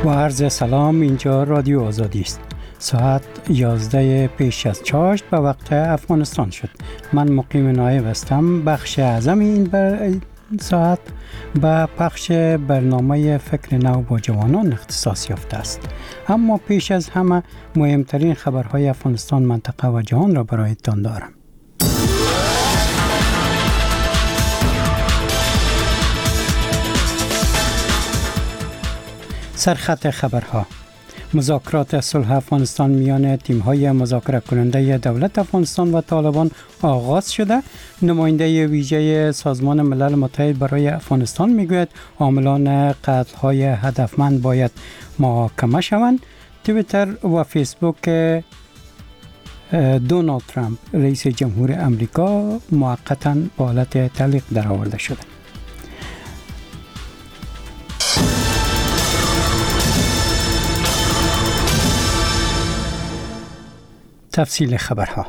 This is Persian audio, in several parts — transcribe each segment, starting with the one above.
و عرض سلام، اینجا رادیو آزادی است. ساعت 11 پیش از چاشت به وقت افغانستان شد. من مقیم نایب هستم. بخش اعظم این ساعت به پخش برنامه فکر نو با جوانان اختصاص یافته است. اما پیش از همه مهمترین خبرهای افغانستان، منطقه و جهان را برایتان دارم. سرخط خبرها: مذاکرات صلح افغانستان میان تیم‌های مذاکره کننده دولت افغانستان و طالبان آغاز شده. نماینده ویژه سازمان ملل متحد برای افغانستان میگوید عاملان قتل‌های هدفمند باید محاکمه شوند. توییتر و فیسبوک دونالد ترامپ رئیس جمهور امریکا موقتاً به حالت تعلیق درآورده شده. تفصیل خبرها: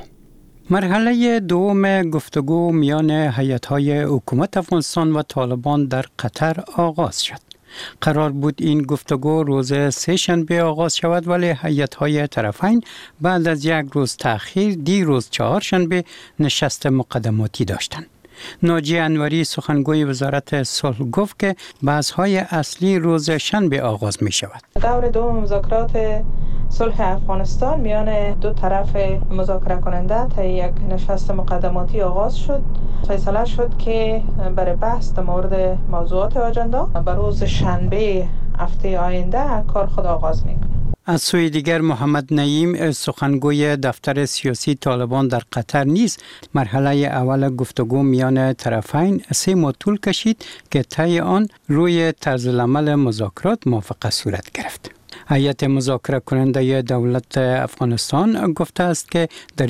مرحله دوم گفتگو میان هیئت‌های حکومت افغانستان و طالبان در قطر آغاز شد. قرار بود این گفتگو روز سه‌شنبه آغاز شود، ولی هیئت‌های طرفین بعد از یک روز تأخیر دیروز چهارشنبه نشست مقدماتی داشتند. ناجی انوری سخنگوی وزارت صلح گفت که بحث‌های اصلی روز شنبه آغاز می شود. دور دوم مذاکرات صلح افغانستان میان دو طرف مذاکره کننده تا یک نشست مقدماتی آغاز شد. فیصله شد که برای بحث در مورد موضوعات آجندا بر روز شنبه هفته آینده کار خود آغاز می‌کند. از سوی دیگر محمد نعیم سخنگوی دفتر سیاسی طالبان در قطر نیز مرحله اول گفتگو میان طرفین 3 ماه طول کشید که طی آن روی طرز العمل مذاکرات موافقت صورت گرفت. هیئت مذاکره کننده دولت افغانستان گفته است که در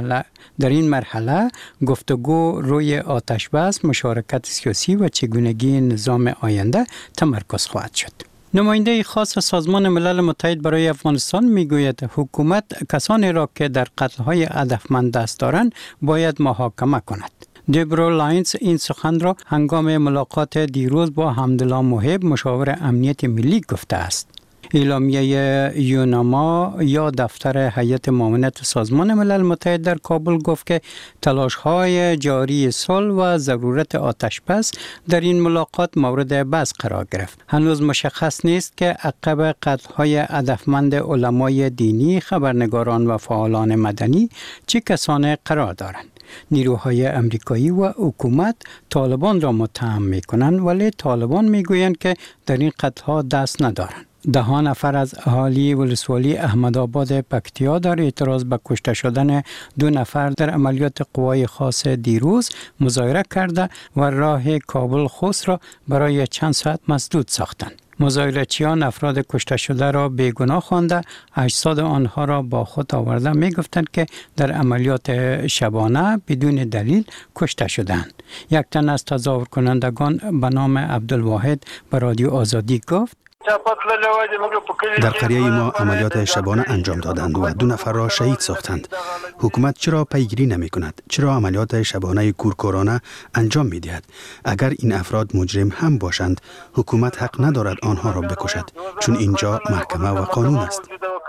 این مرحله گفتگو روی آتش بس، مشارکت سیاسی و چگونگی نظام آینده تمرکز خواهد شد. نماینده خاص سازمان ملل متحد برای افغانستان میگوید حکومت کسانی را که در قتل‌های هدفمند دست دارند باید محاکمه کند. دیبرا لاینز این سخن را هنگام ملاقات دیروز با حمدالله محب مشاور امنیت ملی گفته است. اعلامیه یوناما یا دفتر هیئت معاونت سازمان ملل متحد در کابل گفت که تلاش‌های جاری صلح و ضرورت آتش‌بس در این ملاقات مورد بحث قرار گرفت. هنوز مشخص نیست که عقب قتل‌های هدفمند علمای دینی، خبرنگاران و فعالان مدنی چه کسانی قرار دارند. نیروهای امریکایی و حکومت طالبان را متهم می‌کنند، ولی طالبان می‌گویند که در این قتل‌ها دست ندارند. 10 نفر از اهالی ولسوالی احمدآباد پکتیا در اعتراض به کشته شدن 2 نفر در عملیات قوای خاص دیروز مظاهره کرده و راه کابل خوست را برای چند ساعت مسدود ساختند. مظاهره‌چیان افراد کشته شده را بیگناه خوانده اجساد آنها را با خود آورده می‌گفتند که در عملیات شبانه بدون دلیل کشته شدند. یک تن از تظاهر کنندگان به نام عبدالواحد به رادیو آزادی گفت: در قریه ما عملیات شبانه انجام دادند و 2 نفر را شهید ساختند. حکومت چرا پیگیری نمی کند؟ چرا عملیات شبانه کورکورانه انجام می دهد؟ اگر این افراد مجرم هم باشند، حکومت حق ندارد آنها را بکشد، چون اینجا محکمه و قانون است.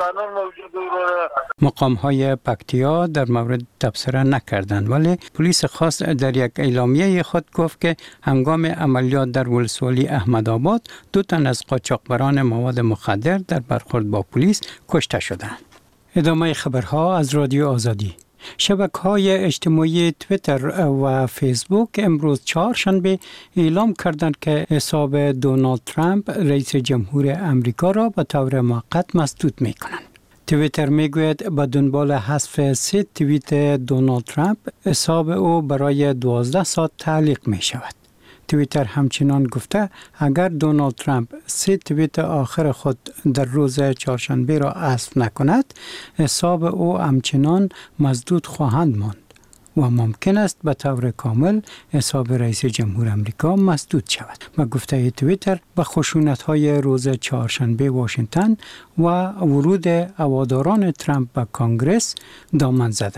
مقام‌های پکتیا در مورد تبصره نکردند، ولی پلیس خاص در یک اعلامیه خود گفت که هنگام عملیات در ولسوالی احمدآباد 2 تن از قاچاقبران مواد مخدر در برخورد با پلیس کشته شدند. ادامه خبرها از رادیو آزادی. شبکه‌های اجتماعی توییتر و فیسبوک امروز چهارشنبه اعلام کردند که حساب دونالد ترامپ رئیس جمهور امریکا را به طور موقت مسدود می‌کنند. توییتر میگوید به دنبال حذف 3 توییت دونالد ترامپ حساب او برای 12 ساعت تعلیق می شود. توییتر همچنان گفته اگر دونالد ترامپ 3 توییت آخر خود در روز چهارشنبه را حذف نکند، حساب او همچنان مسدود خواهند ماند و ممکن است به طور کامل حساب رئیس جمهور امریکا مسدود شود. به گفته توییتر به خشونت‌های روز چهارشنبه واشنگتن و ورود هواداران ترامپ به کانگرس دامن زدند.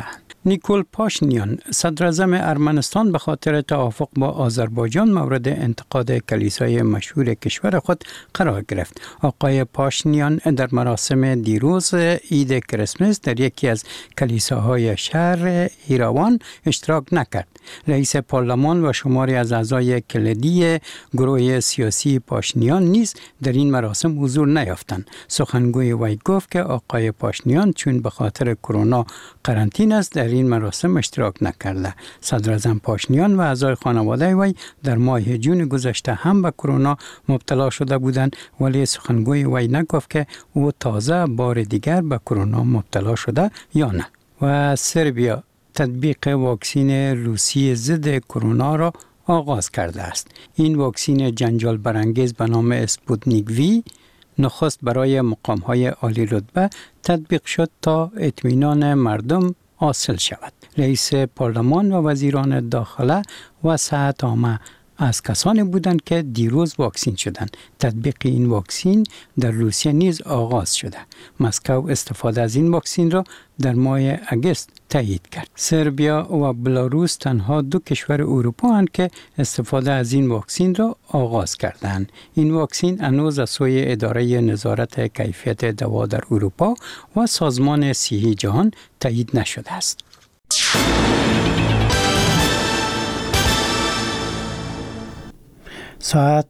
نیکول پاشینیان صدراعظم ارمنستان به خاطر توافق با آذربایجان مورد انتقاد کلیسای مشهور کشور خود قرار گرفت. آقای پاشینیان در مراسم دیروز عید کریسمس در یکی از کلیساهای شهر ایراوان اشتراک نکرد. رئیس پارلمان و شماری از اعضای کلیدی گروه سیاسی پاشینیان نیز در این مراسم حضور نیافتند. سخنگوی وی گفت که آقای پاشینیان چون به خاطر کرونا قرنطینه است در این مراسم اشتراک نکرده. صدراعظم پاشینیان و اعضای خانواده وی در ماه جون گذشته هم به کرونا مبتلا شده بودند، ولی سخنگوی وی نگفت که او تازه بار دیگر به کرونا مبتلا شده یا نه. و سربیا تطبیق واکسین روسی ضد کرونا را آغاز کرده است. این واکسین جنجال برانگیز به نام اسپوتنیک وی نخست برای مقام‌های عالی رتبه تطبیق شد تا اطمینان مردم حاصل شود. رئیس پارلمان و وزیران داخله و صحت عامه از کسانی بودند که دیروز واکسین شدند. تطبیق این واکسین در روسیه نیز آغاز شده. مسکو استفاده از این واکسین را در ماه اگست تایید کرد. سربیا و بلاروس تنها دو کشور اروپا هستند که استفاده از این واکسین را آغاز کردند. این واکسین هنوز از سوی اداره نظارت کیفیت دوا در اروپا و سازمان صحی جهان تایید نشده است. ساعت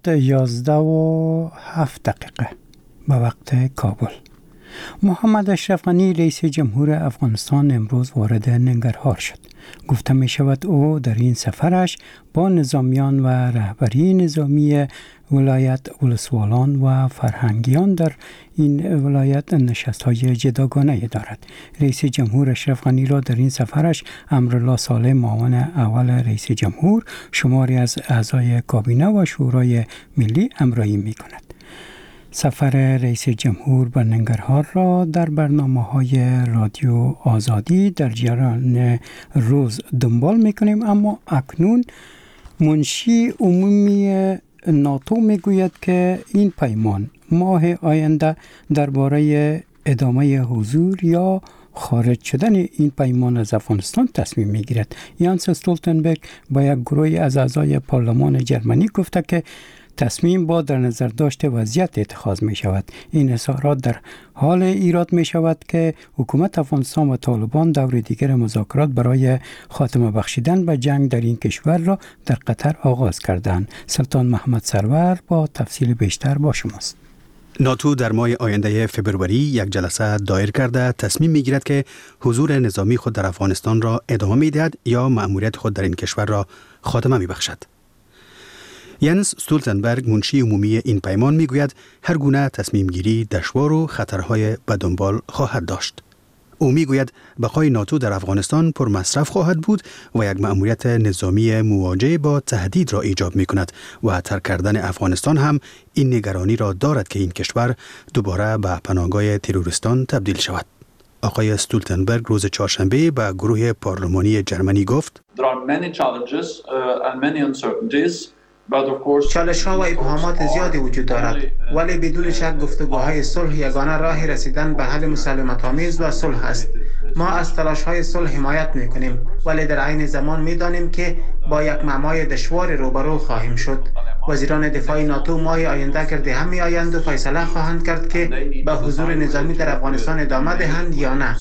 11:07 به وقت کابل. محمد اشرف غنی رئیس جمهور افغانستان امروز وارد ننگرهار شد. گفته می شود او در این سفرش با نظامیان و رهبری نظامی ولایت ولسوالان و فرهنگیان در این ولایت نشست‌های جداگانه دارد. رئیس جمهور اشرف غنی را در این سفرش امرالله صالح معاون اول رئیس جمهور، شماری از اعضای کابینه و شورای ملی همراهی می کند. سفر رئیس جمهور به ننگرهار را در برنامه‌های رادیو آزادی در جریان روز دنبال می‌کنیم، اما اکنون منشی عمومی ناتو میگوید که این پیمان ماه آینده درباره ادامه حضور یا خارج شدن این پیمان از افغانستان تصمیم میگیرد. یانس استولتنبرگ با یک گروه از اعضای پارلمان جرمنی گفته که تصمیم با در نظر داشت وضعیت اتخاذ می شود. این اظهارات در حال ایراد می شود که حکومت افغانستان و طالبان دور دیگر مذاکرات برای خاتمه بخشیدن به جنگ در این کشور را در قطر آغاز کردند. سلطان محمد سرور با تفصیل بیشتر با شماست. ناتو در ماه آینده فبروری یک جلسه دایر کرده تصمیم میگیرد که حضور نظامی خود در افغانستان را ادامه میدهد یا مأموریت خود در این کشور را خاتمه میبخشد. ینس استولتنبرگ منشی عمومی این پیمان میگوید هر گونه تصمیم گیری دشوار و خطرهای به دنبال خواهد داشت. او میگوید بقای ناتو در افغانستان پر مصرف خواهد بود و یک مأموریت نظامی مواجه با تهدید را ایجاب می کند و ترک کردن افغانستان هم این نگرانی را دارد که این کشور دوباره به پناهگاه تروریستان تبدیل شود. آقای استولتنبرگ روز چهارشنبه به گروه پارلمانی جرمنی گفت: چالش‌ها و ابهامات زیادی وجود دارد، ولی بدون شک گفتگوهای صلح یگانه راه رسیدن به حل مسالمت‌آمیز و صلح است. ما از تلاش‌های صلح حمایت می‌کنیم، ولی در عین زمان می‌دانیم که با یک معمای دشوار روبرو خواهیم شد. وزیران دفاع ناتو ماه آینده گرد هم می‌آیند و فیصله خواهند کرد که به حضور نظامی در افغانستان ادامه دهند یا نه.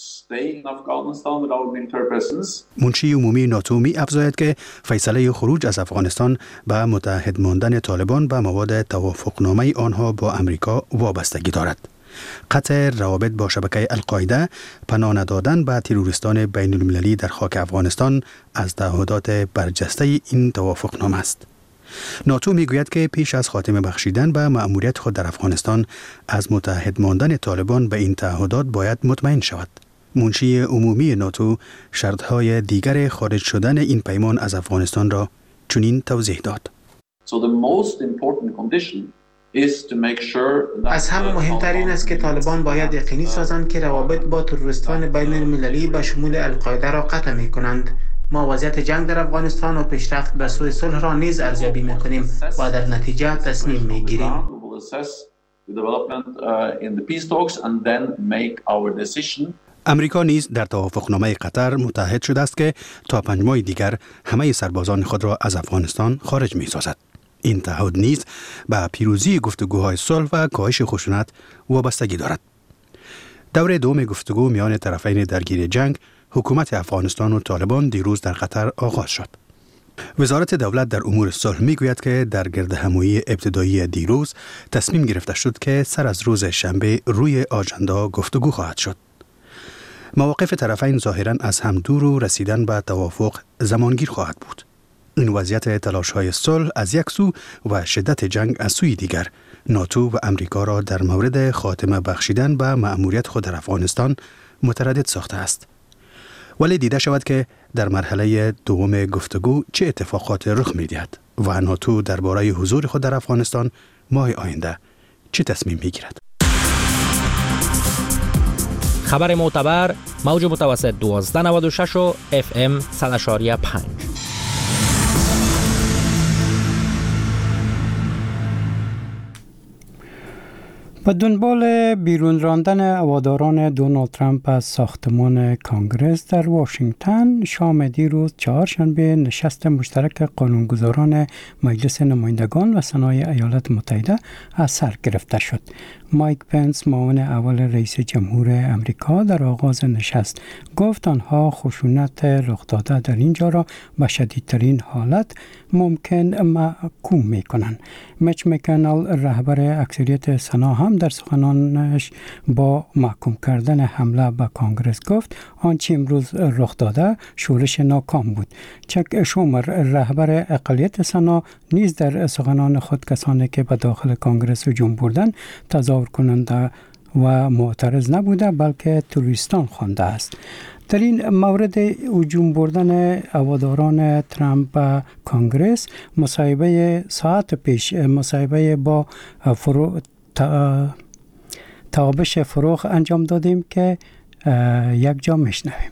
منشی عمومی ناتو می افزاید که فیصله خروج از افغانستان به متحد ماندن طالبان به مواد توافقنامه آنها با امریکا وابستگی دارد. قطع روابط با شبکه القاعده، پناه ندادن به تروریستان بین المللی در خاک افغانستان از تعهدات برجسته این توافقنامه است. ناتو میگوید که پیش از خاتمه بخشیدن به مأموریت خود در افغانستان از متحد ماندن طالبان به این تعهدات باید مطمئن شود. منشی عمومی ناتو شرطهای دیگر خارج شدن این پیمان از افغانستان را چنین توضیح داد: از همه مهمترین است که طالبان باید یقینی سازند که روابط با تروریستان بین المللی به شمول القاعده را قطع می کنند. ما وضعیت جنگ در افغانستان و پیشرفت به سوی صلح را نیز ارزیابی می کنیم و در نتیجه تصمیم می گیریم. امریکا نیز در توافقنامه قطر متحد شده است که تا 5 ماه دیگر همه سربازان خود را از افغانستان خارج می‌سازد. این تعهد نیز به پیروزی گفتگوهای صلح و کاهش خشونت وابستگی دارد. دوره دوم گفتگو میان طرفین درگیر جنگ، حکومت افغانستان و طالبان دیروز در قطر آغاز شد. وزارت دولت در امور صلح میگوید که در گردهمایی ابتدایی دیروز تصمیم گرفته شد که سر از روز شنبه روی آژاندا گفتگو خواهد شد. مواقف طرفین ظاهراً از هم دور و رسیدن به توافق زمانگیر خواهد بود. این وضعیت تلاش‌های صلح از یک سو و شدت جنگ از سوی دیگر ناتو و امریکا را در مورد خاتمه بخشیدن به مأموریت خود در افغانستان متردد ساخته است. ولی دیده شود که در مرحله دوم گفتگو چه اتفاقات رخ می‌دهد و ناتو درباره حضور خود در افغانستان ماه آینده چه تصمیم می‌گیرد. خبر معتبر موج متوسط 1296 و FM 100.5. به دنبال بیرون راندن هواداران دونالد ترامپ از ساختمان کانگرس در واشنگتن، شام دیروز چهارشنبه نشست مشترک قانونگذاران مجلس نمایندگان و سنای ایالات متحده از سر گرفته شد. مایک پنس، معاون اول رئیس جمهور امریکا، در آغاز نشست گفت آنها خشونت رخ داده در اینجا را به شدیدترین حالت ممکن محکوم می‌کنند. میچ مکانل، رهبر اکثریت سنا، هم در سخنانش با محکوم کردن حمله به کانگرس گفت آنچه امروز رخ داده شورش ناکام بود. چک شومر، رهبر اقلیت سنا، نیز در سخنان خود کسانی که به داخل کانگرس هجوم بردن تظاهر کننده و معترض نبوده بلکه توریستان خوانده است. در این مورد هجوم بردن هواداران ترامپ به کانگرس، مصاحبه ساعت پیش مصاحبه با تابش فروغ انجام دادیم که یک جا میشنویم.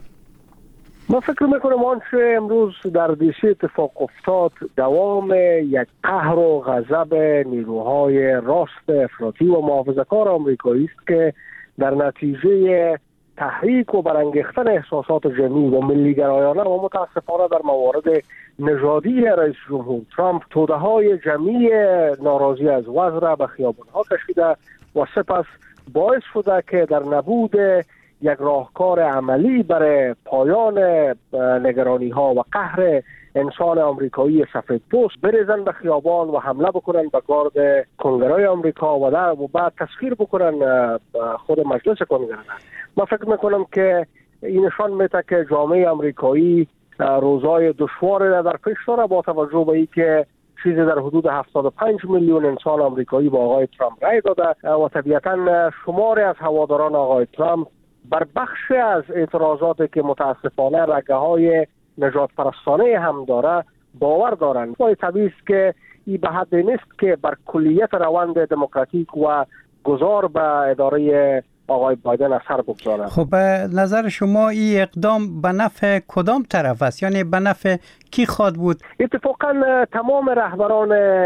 ما فکر میکنم آنچه امروز در دیسی اتفاق افتاد دوام یک قهر و غضب نیروهای راست افراطی و محافظه‌کار آمریکایی است که در نتیجه تحریک و برانگیختن احساسات جمعی و ملی‌گرایانه و متاسفانه در موارد نژادی رئیس جمهور ترامپ توده‌های جمعی ناراضی از وضع را به خیابان‌ها کشیده و سپس باعث شده که در نبود یک راهکار عملی برای پایان نگرانی‌ها و قهر انسان آمریکایی سفیدپوست بریزن به خیابان و حمله بکنن به گارد کنگره‌های آمریکا و بعد تسخیر بکنن خود مجلس کنگره. من فکر میکنم که این نشان میده که جامعه آمریکایی روزای دشواری در پیش داره با توجه به اینکه چیزی در حدود 75 میلیون انسان آمریکایی با آقای ترامپ رای داده و طبیعتاً شماری از هواداران آقای ترامپ بر بخشی از اعتراضاتی که متاسفانه رگه‌های نجات پرستانه هم داره باور دارند. و طبیعی است که این به حد نیست که بر کلیت روند دموکراتیک و گذار به اداره آقای بایدن اثر بگذاره. خب به نظر شما این اقدام به نفع کدام طرف است؟ یعنی به نفع کی خواد بود؟ اتفاقا تمام رهبران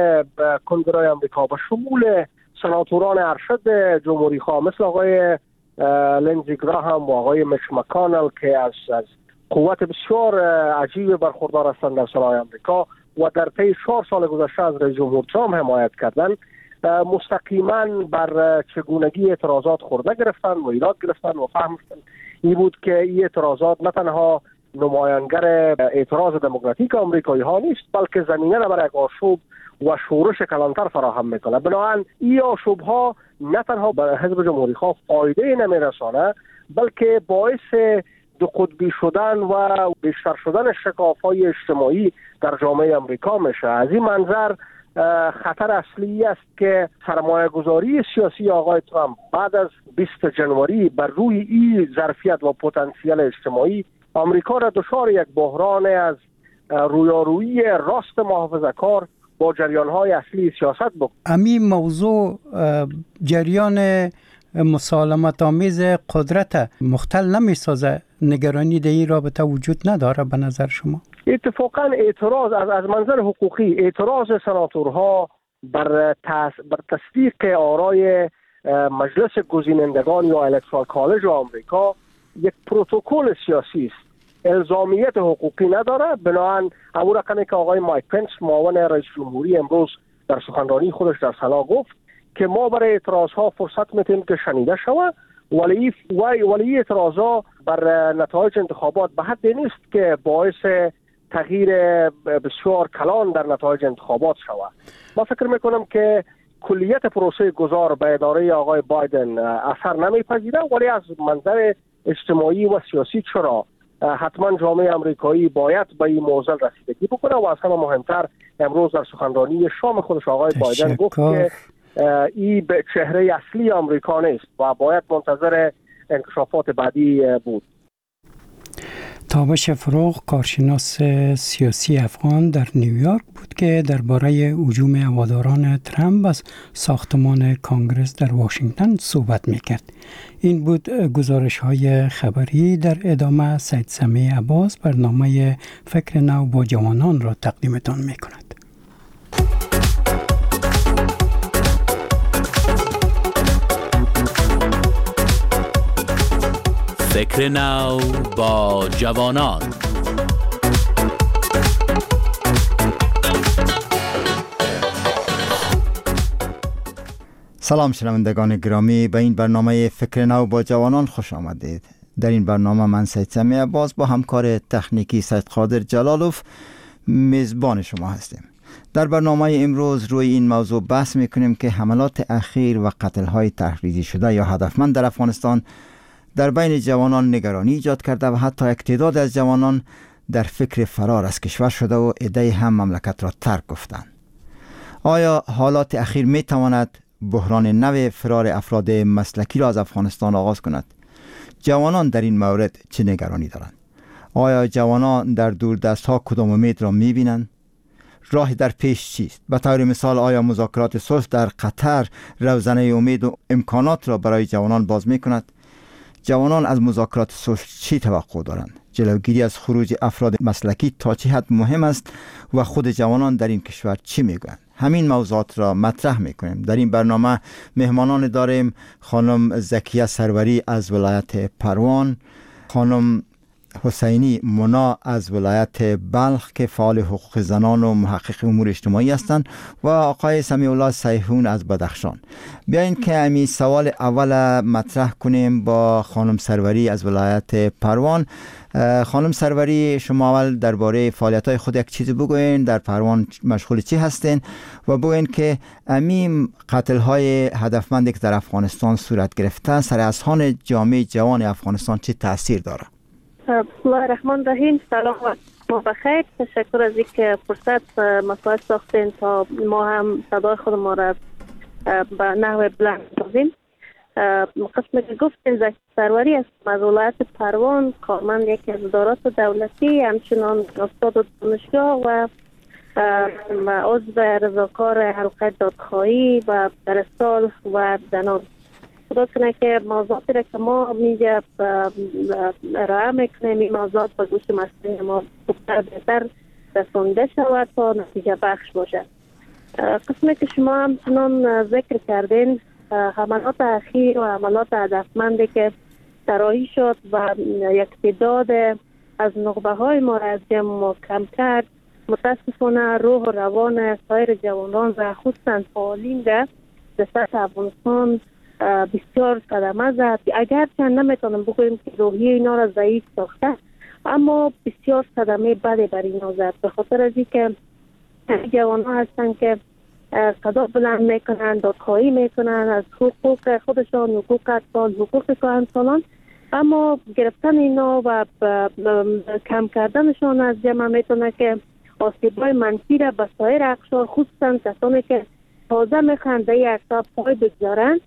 کنگره آمریکا به شمول سناتوران ارشد جمهوری خواه مثل آقای لینزی گراهام و آقای میچ مکانل که از قوت بسیار عجیب برخوردار هستند در سنای آمریکا و در طی 4 سال گذشته از رئیس جمهور ترامپ حمایت کردند، مستقیما بر چگونگی اعتراضات خورده گرفتن و ایراد گرفتن و فهمیدن این بود که این اعتراضات نه تنها نمایانگر اعتراض دموکراتیک آمریکایی ها نیست بلکه زمینه را برای آشوب و شورش کلانتر فراهم میکنه. بنابراین این آشوب ها نه تنها به حزب جمهوری خواه فایده نمیرسانه بلکه باعث دو قطبی شدن و بیشتر شدن شکاف‌های اجتماعی در جامعه آمریکا میشه. از این منظر خطر اصلی است که سرمایه گذاری سیاسی آقای ترامپ بعد از 20 جنوری بر روی این ظرفیت و پتانسیل اجتماعی آمریکا را دچار یک بحران از رویارویی راست محافظه‌کار با جریان‌های اصلی سیاست بکنه. همین موضوع جریان مسالمت آمیز قدرت مختل نمی‌سازه؟ نگرانی در این رابطه وجود نداره به نظر شما؟ اتفاقا اعتراض از منظر حقوقی اعتراض سناتورها بر تصدیق آرای مجلس گزینندگان یا الکترال کالج آمریکا یک پروتکل سیاسی است، الزامیت حقوقی نداره. بنابراین همون رقمی که آقای مایک پنس معاون رئیس جمهوری امروز در سخنرانی خودش در سنا گفت که ما برای اعتراضها فرصت میتیم که شنیده شود، ولی اعتراضها بر نتایج انتخابات به حد نیست که باعث تغییر بسیار کلان در نتایج انتخابات شود. ما فکر میکنم که کلیت پروسه گذار به اداره آقای بایدن اثر نمیپذیره، ولی از منظر اجتماعی و سیاسی چرا حتما جامعه امریکایی باید به این موضوع رسیدگی بکنه. و از همه مهمتر امروز در سخنرانی شام خودش آقای بایدن گفت که این به چهره اصلی آمریکا نیست و باید منتظر انکشافات بعدی بود. تابش فروغ کارشناس سیاسی افغان در نیویورک بود که درباره هجوم هواداران ترامپ از ساختمان کانگرس در واشنگتن صحبت میکرد. این بود گزارش های خبری. در ادامه سید سمیع عباس برنامه فکر نو با جوانان را تقدیمتان میکند. فکر نو با جوانان. سلام شنوندگان گرامی، به این برنامه فکر نو با جوانان خوش آمدید. در این برنامه من سید سمیع عباس با همکار تکنیکی سید قادر جلالوف میزبان شما هستیم. در برنامه امروز روی این موضوع بحث میکنیم که حملات اخیر و قتل‌های تحریزی شده یا هدفمند در افغانستان در بین جوانان نگرانی ایجاد کرده و حتی یک تعداد از جوانان در فکر فرار از کشور شده و عده‌ای هم مملکت را ترک گفتند. آیا حالات اخیر می تواند بحران نو فرار افراد مسلکی را از افغانستان آغاز کند؟ جوانان در این مورد چه نگرانی دارند؟ آیا جوانان در دوردست‌ها کدام امید را می بینند؟ راه در پیش چیست؟ به طور مثال آیا مذاکرات صلح در قطر روزنه امید و امکانات را برای جوانان باز می کند؟ جوانان از مذاکرات صلح چی توقع دارند؟ جلوگیری از خروج افراد مسلکی تا چه حد مهم است و خود جوانان در این کشور چی میگویند؟ همین موضوعات را مطرح میکنیم. در این برنامه مهمانان داریم: خانم زکیه سروری از ولایت پروان، خانم حسینی منا از ولایت بلخ که فعال حقوق زنان و محقق امور اجتماعی هستند و آقای سمیع الله سیحون از بدخشان. بیاین که امی سوال اول مطرح کنیم با خانم سروری از ولایت پروان. خانم سروری، شما اول درباره فعالیت‌های خود یک چیزی بگوین، در پروان مشغول چی هستین و بگوین که امی قتل‌های هدفمندی که در افغانستان صورت گرفته سر اذهان جامعه جوان افغانستان چه تاثیر داره؟ بسم الله الرحمن الرحیم. سلام و ما بخیر. تشکر از اینکه فرصت مساعد ساختین تا ما هم صدای خود ما را به نحو بلند سازیم. قسمی که گفتین زکیه سروری است از ولایت پروان، کارمند یکی از ادارات دولتی، همچنان استاد دانشگاه و عضو رضاکار حلقه دادخواهی و در صلح و زنان. خدا کنه که موضوعاتی را که ما میگه ارائه میکنیم این موضوعات به گوش مسئولین ما خوبتر بهتر رسانده شود تا نتیجه بخش باشه. قسمی که شما همچنان ذکر کردین، حملات اخیر و حملات هدفمندی که طراحی شد و یک تعداد از نخبه های ما را از جمع کم کرد، متاسفانه روح و روان سایر جوانان و خصوصا فعالین در سطح افغانستان بسیار صدمه زد. اگرچه نمیتونم بگویم که روحیه اینا را ضعیف ساخته، اما بسیار صدمه بدی بر اینا زد، به خاطر از اینکه جوان ها هستن که صدا بلند میکنن، دادخواهی میکنن از حقوق خودشان، حقوق اطفال، حقوق کهنسالان، اما گرفتن اینا و کم کردنشان از جمع میتونه که آسیب‌های منفی را به سایر اقشار، خصوصا کسانی که تازه میخوان به این اقشار پای بگذارن،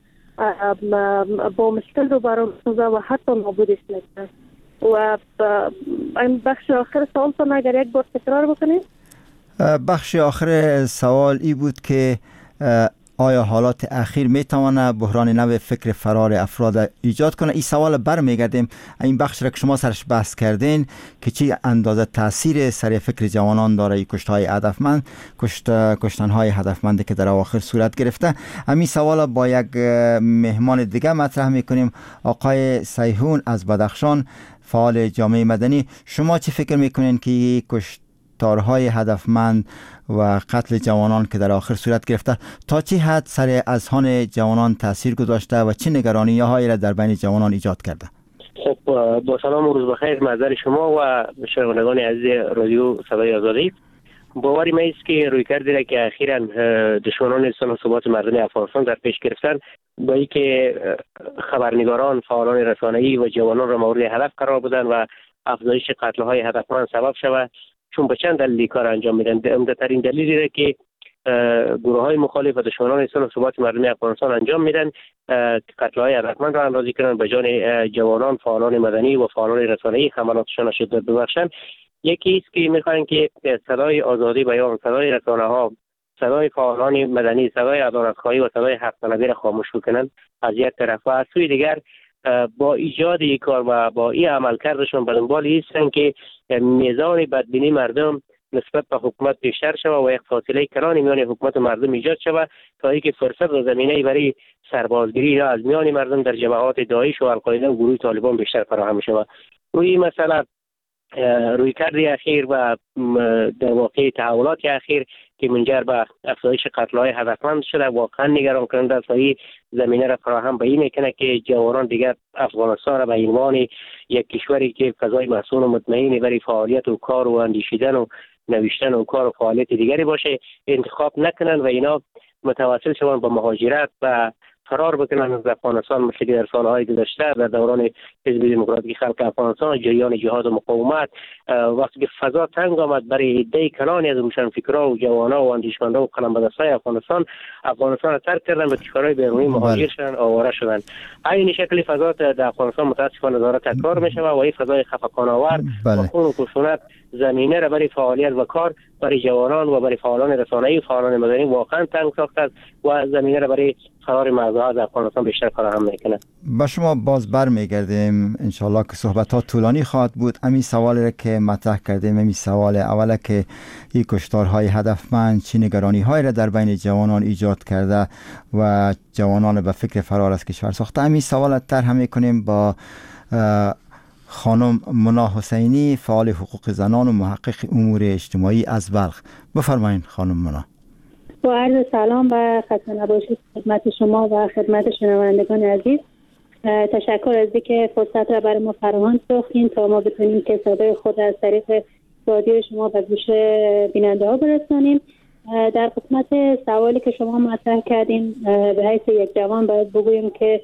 با مشکل رو برام میسازه و حتی نابودش میکنه. و این بخش آخر سوالتون اگر یک بار تکرار بکنید. بخش آخر سوال ای بود که آیا حالات اخیر میتونه بحران نو فکر فرار افراد ایجاد کنه؟ این سوال برمیگردیم این بخش را که شما سرش بحث کردین که چی اندازه تاثیر سر فکر جوانان داره این کشتهای هدفمند، کشتنهای هدفمندی که در اواخر صورت گرفته. همین سوال با یک مهمان دیگه مطرح میکنیم، آقای سیهون از بدخشان، فعال جامعه مدنی. شما چی فکر میکنین که کشتارهای هدفمند و قتل جوانان که در آخر صورت گرفته تا چه حد سر اذهان جوانان تاثیر گذاشته و چه نگرانی‌هایی را در بین جوانان ایجاد کرده؟ خب با سلام و روز بخیر نظر شما و شنوندگان عزیز رادیو صدای آزادی. باوری ما است که رویکردی را که اخیراً دشمنان صلح و ثبات مردمی افغانستان در پیش گرفتن با اینکه خبرنگاران، فعالان رسانه‌ای و جوانان را مورد هدف قرار بدن و افزایش قتل‌های هدفمند سبب شود، چون به چند دلیل کار انجام میدن. عمده‌ترین دلیلی را که گروه‌های مخالف و دشمنان صلح و ثبات مردمی افغانستان انجام میدن قتل‌های هدفمند را اندازی کردن به جان جوانان، فعالان مدنی و فعالان رسانه‌ای حملاتشان را شدت ببخشند. یکی است که می‌خواهند که صدای آزادی بیان، صدای رسانه‌ها، صدای فعالان مدنی، صدای عدالت‌خواهی و صدای حق طلبی را خاموش بکنند از یک طرف، و از سوی دیگر با ایجاد این کار و با این عملکردشون به دنبال هستند که میزان بدبینی مردم نسبت به حکومت بیشتر شود و یک فاصله کلان میان حکومت و مردم ایجاد شود تا اینکه فرصت و زمینه برای سربازگیری را از میان مردم در جماعات داعش و القاعده و گروه طالبان بیشتر فراهم شود. روی مسئله رویکرد اخیر و در واقع تحولات اخیر که منجر به افزایش قتل‌های هدفمند شده واقعا نگران کننده است و این زمینه را فراهم به این میکنه که جوانان دیگر افغانستان را به عنوان یک کشوری که فضای محسون و مطمئنی برای فعالیت و کار و اندیشیدن و نوشتن و کار و فعالیت دیگری باشه انتخاب نکنن و اینا متوسل شوند به مهاجرت و فرار بکنن از افغانستان، مثل که در سالهای گذشته در دوران حزب دموکراتیک خلق افغانستان جریان جهاد و مقاومت وقتی که فضا تنگ آمد برای عده کلانی از روشنفکرها و جوانا و اندیشمندا و قلمبدستای افغانستان را ترک کردن و کشورهای بیرونی مهاجر شدن، آواره شدن. این شکلی فضا در افغانستان متاسفانه داره تکرار میشه و این فضای خفقان آور و خون و خشونت زمینه را برای فعالیت و کار برای جوانان و برای فعالان رسانه‌ای و فعالان مدنی واقعا تنگ ساخته است و زمینه را برای فرار مردها از افغانستان بیشتر فراهم میکنه. با شما باز برمیگردیم انشالله که صحبت‌ها طولانی خواهد بود. همین سوالی را که مطرح کردیم، همین سوال اوله که این کشتارهای هدفمند چه نگرانی‌هایی را در بین جوانان ایجاد کرده و جوانان به فکر فرار از کشور ساخته. همین سوال طرح می‌کنیم با خانم منا حسینی، فعال حقوق زنان و محقق امور اجتماعی از بلخ. بفرمایید خانم منا. با عرض سلام و خسته نباشید خدمت شما و خدمت شنوندگان عزیز. تشکر از اینکه فرصت را برای ما فراهم ساختین تا ما بتونیم که صدای خود از طریق رادیو شما به گوش بیننده ها برسانیم. در خدمت سوالی که شما مطرح کردین به حیث یک جوان باید بگویم که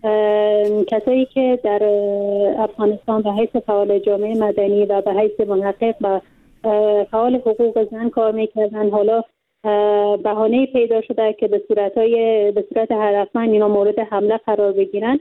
کسایی که در افغانستان به حیث فعال جامعه مدنی و به حیث محقق و فعال حقوق زن کار میکردن حالا بهانه پیدا شده که به صورت هدفمند اینا مورد حمله قرار بگیرن.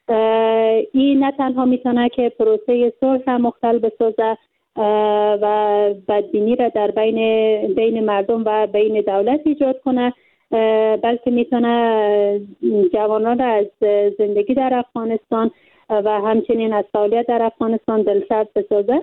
این نه تنها میتونه که پروسه صلح هم مختل بسازه و بدبینی را در بین مردم و بین دولت ایجاد کنه، بلکه میتونه جوانان را از زندگی در افغانستان و همچنین از فعالیت در افغانستان دلسرد بسازه.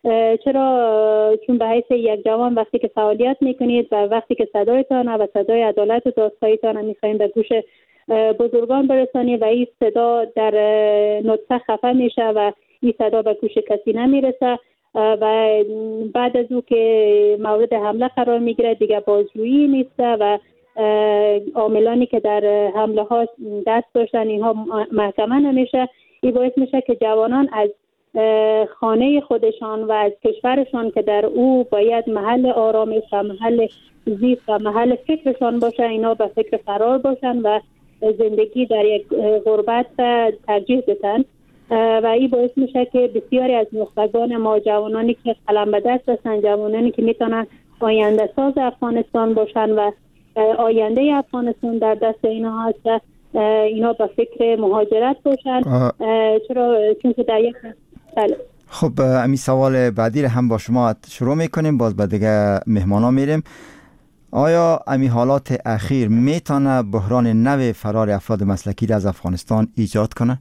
چون به حیث یک جوان وقتی که فعالیت میکنید و وقتی که صدایتان و صدای عدالت و دادخواهیتان میخواهید به گوش بزرگان برسانید و این صدا در نطفه خفه میشه و این صدا به گوش کسی نمیرسه و بعد از او که مورد حمله قرار میگیره دیگه بازجویی نیسته و عاملانی که در حمله ها دست داشتن اینها محکمه نمیشه. این باعث میشه که جوانان از خانه خودشان و از کشورشان که در او باید محل آرامش و محل زیست و محل فکرشان باشه اینا به فکر فرار باشن و زندگی در یک غربت ترجیح بدن و این باعث میشه که بسیاری از نخبگان ما جوانانی که قلم به دست هستن، جوانانی که میتونن آینده ساز افغانستان باشن و آینده افغانستان در دست اینا هست، اینا به فکر مهاجرت باشن. چون که در یک خب همین سوال بعدی رو هم با شما شروع میکنیم، باز به دیگه مهمانا میریم. آیا امی حالات اخیر میتونه بحران نو فرار افراد مسلکی را از افغانستان ایجاد کنه؟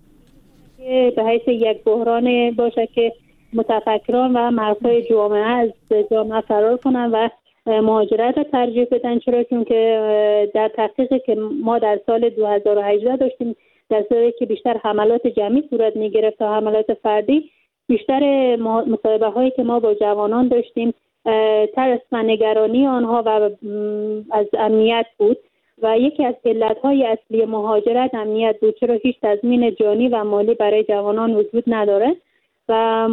به حیث یک بحران باشه که متفکران و مردای جامعه از جامعه فرار کنن و مهاجرت را ترجیح بدن. چرا؟ چون که در تحقیقی که ما در سال 2018 داشتیم، در سالی که بیشتر حملات جمعی صورت می گرفت تا حملات فردی، بیشتر مصاحبه هایی که ما با جوانان داشتیم ترس و نگرانی آنها و از امنیت بود و یکی از علتهای اصلی مهاجرت امنیت بود، چرا هیچ تضمین جانی و مالی برای جوانان وجود نداره و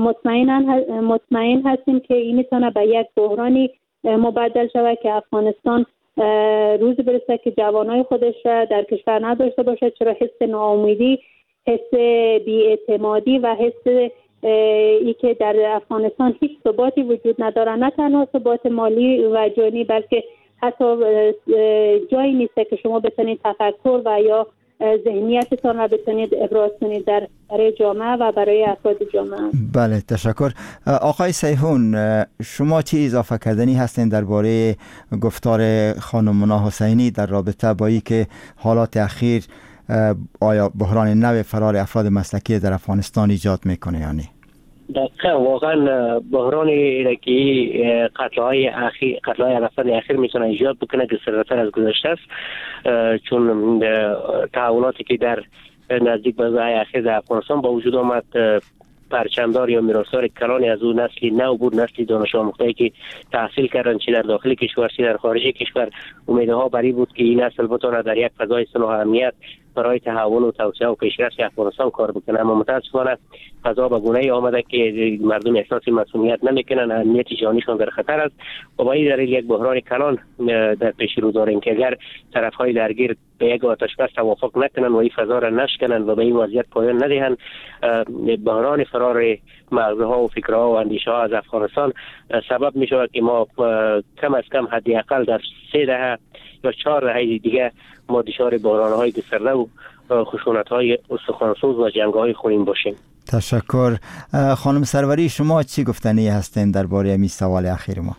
مطمئن هستیم که این میتونه به یک بحرانی مبدل شود که افغانستان روز برسه که جوانای خودش در کشور نداشته باشه، چرا حس ناامیدی، حس بی‌اعتمادی و حس ای که در افغانستان هیچ ثباتی وجود نداره، نه تنها ثبات مالی و جانی بلکه حتی جایی نیست که شما بتونید تفکر و یا ذهنیتتان را بتونید ابراز کنید برای جامعه و برای افراد جامعه. بله، تشکر. آقای سیحون، شما چی اضافه کردنی هستین درباره گفتار خانم منا حسینی در رابطه با این که حالات اخیر آیا بحران نو فرار افراد مسلکی در افغانستان ایجاد میکنه یا نه؟ دقیقا، واقعا بحران که قتل‌های افراد اخیر میتونه ایجاد بکنه که سرتر از گذشته است، چون تحولاتی که در نزدیک به روزهای اخیر در افغانستان با وجود آمد، پرچمدار یا میراثدار کلانی از اون نسلی نو بود، نسلی دانش آموخته که تحصیل کردن چه در داخل کشور چه در خارج کشور. امیدها بر این بود که این نسل بتونه در یک فضای صلح و امنیت برای تحول و توسعه و پیشرفت افغانستان کار بکنه، اما متاسفانه فضا به گونه‌ای آمده که مردم احساس مسئولیت نمیکنن، امنیت جانیشان در خطر است و با این دلیل یک بحران کلان در پیش رو داریم که اگر طرف‌های درگیر به یک آتش بس توافق نکنن و این فضا را نشکنن و به این وضعیت پایان ندهند، بحران فرار مغزها و فکرها و اندیشه‌ها از افغانستان سبب می شود که ما کم از کم حداقل در 3 دهه یا 4 دهه دیگه ما دچار بحران‌های گسترده و خشونت‌های استخوان‌سوز و جنگ‌های خونین باشیم. تشکر. خانم سروری، شما چی گفتنی هستین درباره این سوال اخیر ما؟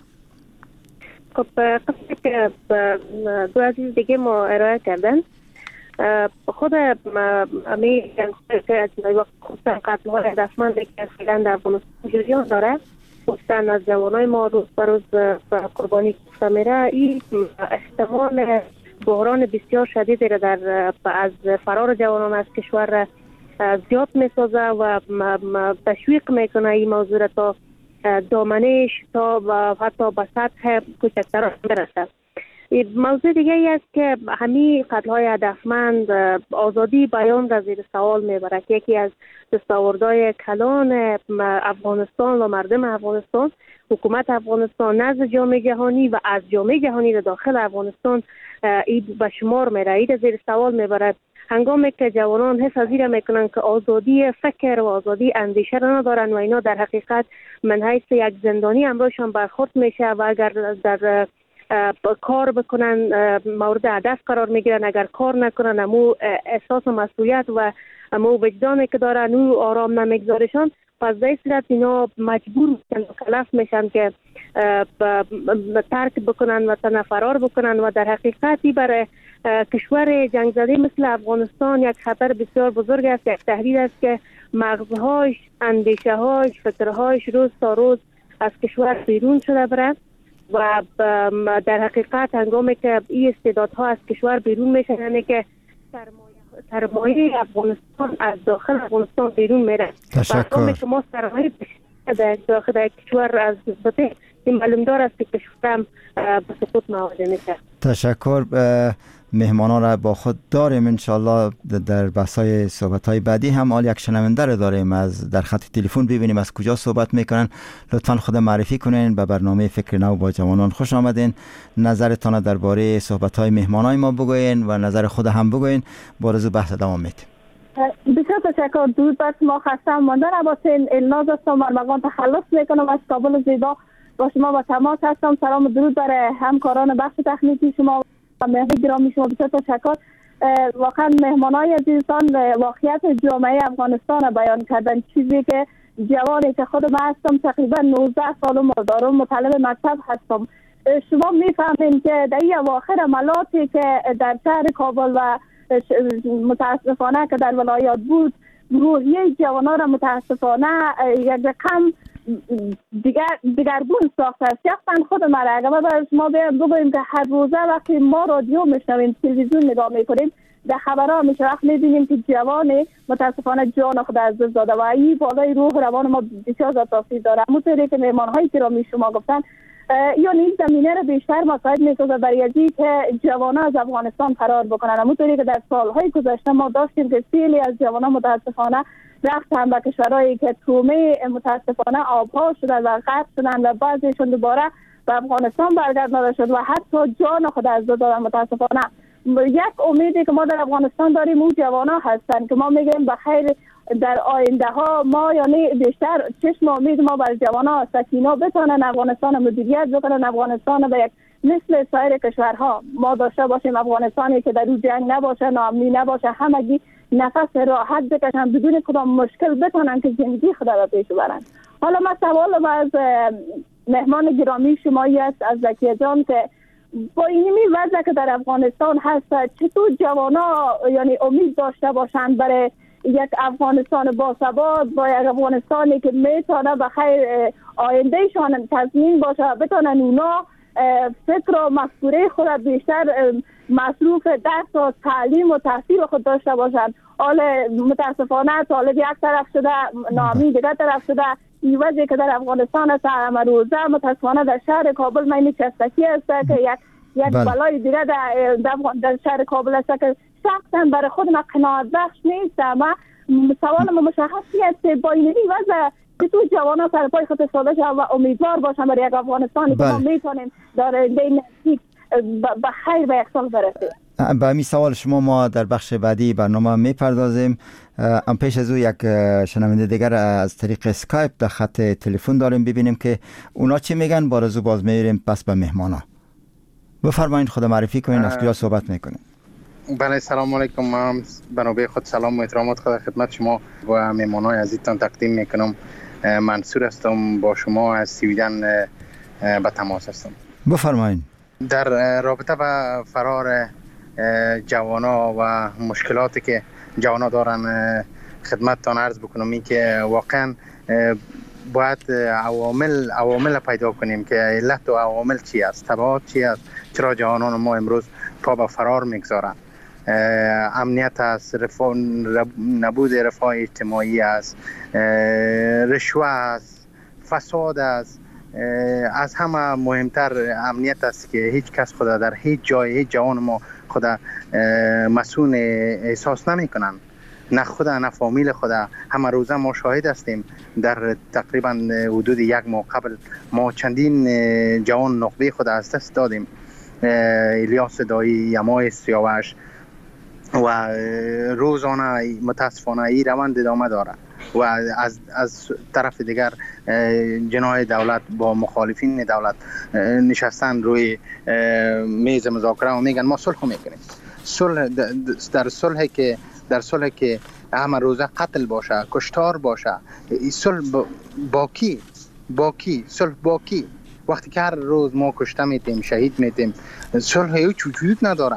خب قصدی که دو عزیز دیگه ما ارائه کردن، خود امی که از وقت خودتن قتل‌های هدفمند که فعلا در افغانستان جریان داره، خصوصا از جوانای ما روز به روز قربانی کشته میره، این احتمال بحران بسیار شدیدی را از فرار جوانان از کشور زیاد میسازه و تشویق میکنه این موضوع را تا دامنش تا و حتی به سطح کوچکتر برسه. موضوع دیگه ای است که همین قتل‌های هدفمند آزادی بیان را زیر سوال میبره که یکی از دستاوردهای کلان افغانستان و مردم افغانستان، حکومت افغانستان نزد جامعه جهانی و از جامعه جهانی در داخل افغانستان این به شمار میره، این زیر سوال میبره هنگامی که جوانان حس از این میکنن که آزادی فکر و آزادی اندیشه را ندارن و اینا در حقیقت من حیث یک زندانی امروزشان برخورد میشه و اگر در کار بکنن مورد هدف قرار میگیرن، اگر کار نکنن امو احساس مسئولیت و امو وجدانی که دارن او آرام نمیگذارشان، پس در این صورت اینا مجبور میشن و کلف میشن که ترک بکنن و فرار بکنن و در حقیقت برای کشور جنگ زده مثل افغانستان یک خطر بسیار بزرگ است، یک تهدید است که مغزهاش، اندیشه‌هاش، فکرهاش روز تا روز از کشور بیرون شده بره و در حقیقت هنگامی که این استعدادها از کشور بیرون میشن، یعنی که سرمایه افغانستان از داخل افغانستان بیرون میره. تشکر. که ما سرمایه در داخل کشور از بطه این معلوم دار است که کشورم به سقوط مواجه میشه. تشکر. مهمانان را با خود داریم انشالله در بحث‌های صحبت‌های بعدی هم. یک شنونده را داریم از در خط تلفن، ببینیم از کجا صحبت میکنن. لطفاً خود معرفی کنین. به برنامه فکر نو با جوانان خوش آمدین. نظرتان درباره صحبت‌های مهمانای ما بگوین و نظر خود هم بگوین. با آرزو بحث ادامه میدیم. بسیار تشکر. درود بر شما، خسته مانده نباشین. الناز هستم، ارمغان تخلص میکنم از کابل زیبا. با شما با تماس هستم. سلام و درود بر همکاران بخش تکنیکی شما و مهمان گرامی شما. بسیار تشکر. واقعا مهمانای عزیزان واقعیت جامعه افغانستان بیان کردن، چیزی که جوانی که خود من هستم تقریبا 19 سال عمر دارم، مطالب مکتب هستم. شما میفهمین که در این اواخر عملاتی که در شهر کابل و متاسفانه که در ولایات بود، روحیه جوانان را متاسفانه یک رقم دیگرگون ساخته است. شخصا خود من اگر باید شما بگوییم که هر روزه وقتی ما رادیو میشنویم، تلویزیون نگاه میکنیم، در خبرها میشه وقت میبینیم که جوان متاسفانه جان خود از دست داده و این بالای روح روان ما بسیار زیاد تاثیر داره. همونطوری که مهمان‌های گرامی شما گفتن، یا این زمینه رو بیشتر مساعد میسازه برای ازی که جوانان از افغانستان فرار بکنن. همونطوری که در سالهای گذشته ما داشتیم که خیلی از جوانان متاسفانه رفتن به کشورهایی که تومه متاسفانه آبها شدن و غرق شدن و بعضیشون دوباره به افغانستان برگردانده شد و حتی جان خود از دست دادن. متاسفانه یک امیدی که ما در افغانستان داریم اون جوانان هستن که ما میگیم بخیر در آینده ها ما یعنی بیشتر چشم امید ما بر جوانان سکینا بتونن افغانستان مدیریت بکنن، افغانستان به یک مثل سایر کشورها ما داشته باشیم، افغانستانی که در اون جنگ نباشه، ناامنی نباشه، همگی نفس راحت بکشن بدون کدام مشکل بتونن که زندگی خود را پیش ببرن. حالا من سوالم از مهمان گرامی شمایی است از زکیه جان که با اینمی وضع که در افغانستان هست چطور جوانا یعنی امید داشته باشند برای یک افغانستان باثبات، با یک افغانستانی که میتونه بخیر آیندهشان تضمین باشه، بتونن اونا فکر و مفکوره خود بیشتر مصروف درس و تعلیم و تحصیل خود داشته باشند. حالا متاسفانه طالب یک طرف شده، نامی دیگر طرف شده. این وضعی که در افغانستان است امروزه متاسفانه در شهر کابل مینی چستکی است که یک بلای دیگر در شهر کابل است که شخصا برای خود ما قناعت بخش نیست. اما سوال ما مشخصی است با این وضع که تو جوانان سر پای خود ایستاده شدن و امیدوار باشن برای یک افغانستانی که ما میتونیم در نزدیک به خیر به یک سال برسیم. به همین سوال شما ما در بخش بعدی برنامه میپردازیم. ام پیش از او یک شنونده دیگر از طریق اسکایپ در خط تلفن داریم، ببینیم که اونا چی میگن. بارزو باز میریم پس به مهمانا. بفرمایید خود معرفی کنین، از کجا صحبت میکنین؟ بله، سلام علیکم. من بنابه خود سلام و احترامات خود خدمت شما و مهمانای عزیزتان تقدیم میکنم. منصور هستم، با شما از سویدن به تماس هستم. بفرمایید. در رابطه با فرار جوانا و مشکلاتی که جوانا دارن خدمتتان عرض بکنم این که واقعا باید عوامل پیدا کنیم که علت و عوامل چی است، تبعات چی است، چرا جوانان ما امروز پا به فرار میگذارن. امنیت است، نبود رفاه اجتماعی است، رشوه است، فساد است. از همه مهمتر امنیت است که هیچ کس خدا در هیچ جای، هیچ جوان ما خدا مسئول احساس نمی کنن، نه خدا نه فامیل خدا. همه روزه ما شاهد هستیم. در تقریبا حدود یک ماه قبل ما چندین جوان نخبه خدا از دست دادیم. الیاس دایی، یمای سیاوش و روزانه متاسفانه این روند ادامه داره و از طرف دیگر جناح دولت با مخالفین دولت نشستن روی میز مذاکره و میگن ما صلح میکنیم. صلح در صلح که همه روزه قتل باشه، کشتار باشه، صلح باکی صلح باکی. وقتی که هر روز ما کشته میتیم، شهید میتیم، صلح هیچ وجود نداره.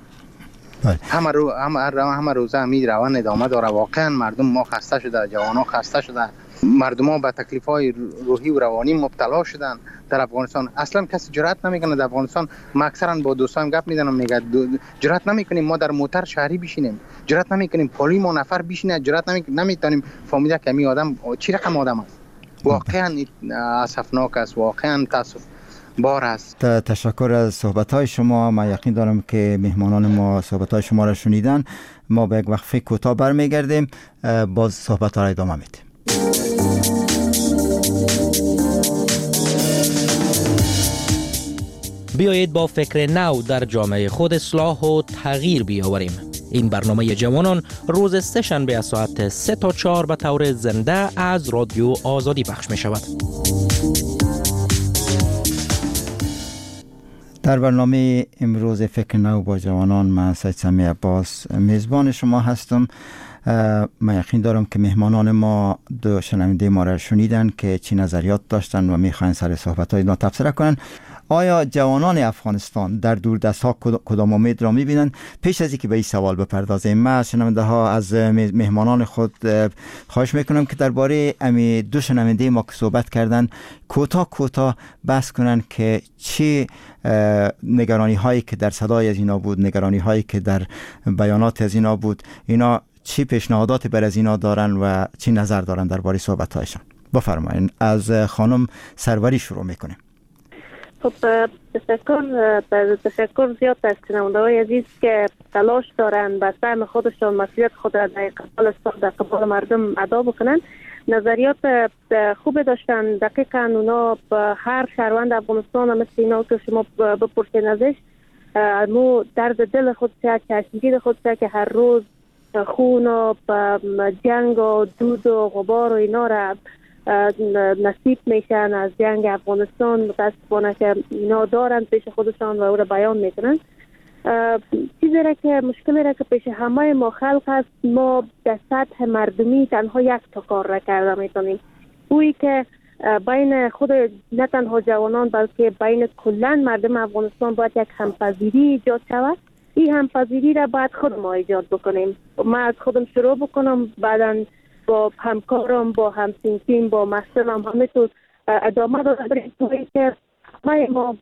همه روزه همین روان ادامه داره. واقعا مردم ما خسته شده، جوانان خسته شده، مردم ها به تکلیف های روحی و روانی مبتلا شدن. در افغانستان اصلا کسی جرئت نمیکنه. در افغانستان ما اکثرا با دوستان گپ میزنم، میگه جرئت نمیکنیم ما در موتر شهری بشینیم، جرئت نمیکنیم پلی ما نفر بشینه، جرئت نمیتونیم فهمیده که می آدم چی رقم آدم است. واقعا اسفناک است، واقعا تاسف بار است. تشکر از صحبت‌های شما. من یقین دارم که مهمانان ما صحبت‌های شما را شنیدن. ما به یک وقفه کوتاه برمیگردیم، باز صحبت‌ها را ادامه میدیم. بیایید با فکر نو در جامعه خود اصلاح و تغییر بیاوریم. این برنامه جوانان روز سه شنبه از ساعت 3 تا 4 به طور زنده از رادیو آزادی پخش می شود. در برنامه امروز فکر نو با جوانان، من سید سمیع عباس میزبان شما هستم. من یقین دارم که مهمانان ما دو شنونده ما را شنیدن که چی نظریات داشتن و میخواین سر صحبت‌های اینا تبصره کنن. آیا جوانان افغانستان در دوردست‌ها کدام امید را می‌بینند؟ پیش از اینکه به این سوال بپردازیم، من شنونده ها از مهمانان خود خواهش میکنم که درباره امی دو شنونده ما که صحبت کردن کوتاه بحث کنن که چه نگرانی هایی که در صدای از اینا بود، نگرانی هایی که در بیانات از اینا بود، اینا چی پیشنهادات بر از اینا دارن و چی نظر دارن درباره صحبت هایشان. بفرمایید. از خانم سروری شروع میکنیم. خب تشکر زیاد از شنونده‌های عزیز که تلاش دارن به سهم خودشون مسئولیت خود را در قبال مردم ادا بکنن. نظریات خوب داشتن. دقیقاً اونا به هر شهروند افغانستان مثل اینا که شما بپرسین ازش، مو درد دل خود چشمگیر خود که هر روز خون و جنگ و دود و غبار و اینا را نصیب میشن از جنگ افغانستان. متاسفانه که اینا دارن پیش خودشان و او را بیان میکنن. چیزی را که مشکلی را که پیش همه ما خلق است، ما در سطح مردمی تنها یک تا کار را کرده میتونیم، اویی که بین خود نه تنها جوانان بلکه بین کلن مردم افغانستان باید یک همپذیری ایجاد شود. این همپذیری را باید خود ما ایجاد بکنیم. ما از خودم شروع بکنم، بعداً با همکارم، با همسنفیم، با محصلم همینطور ادامه دادیم که ما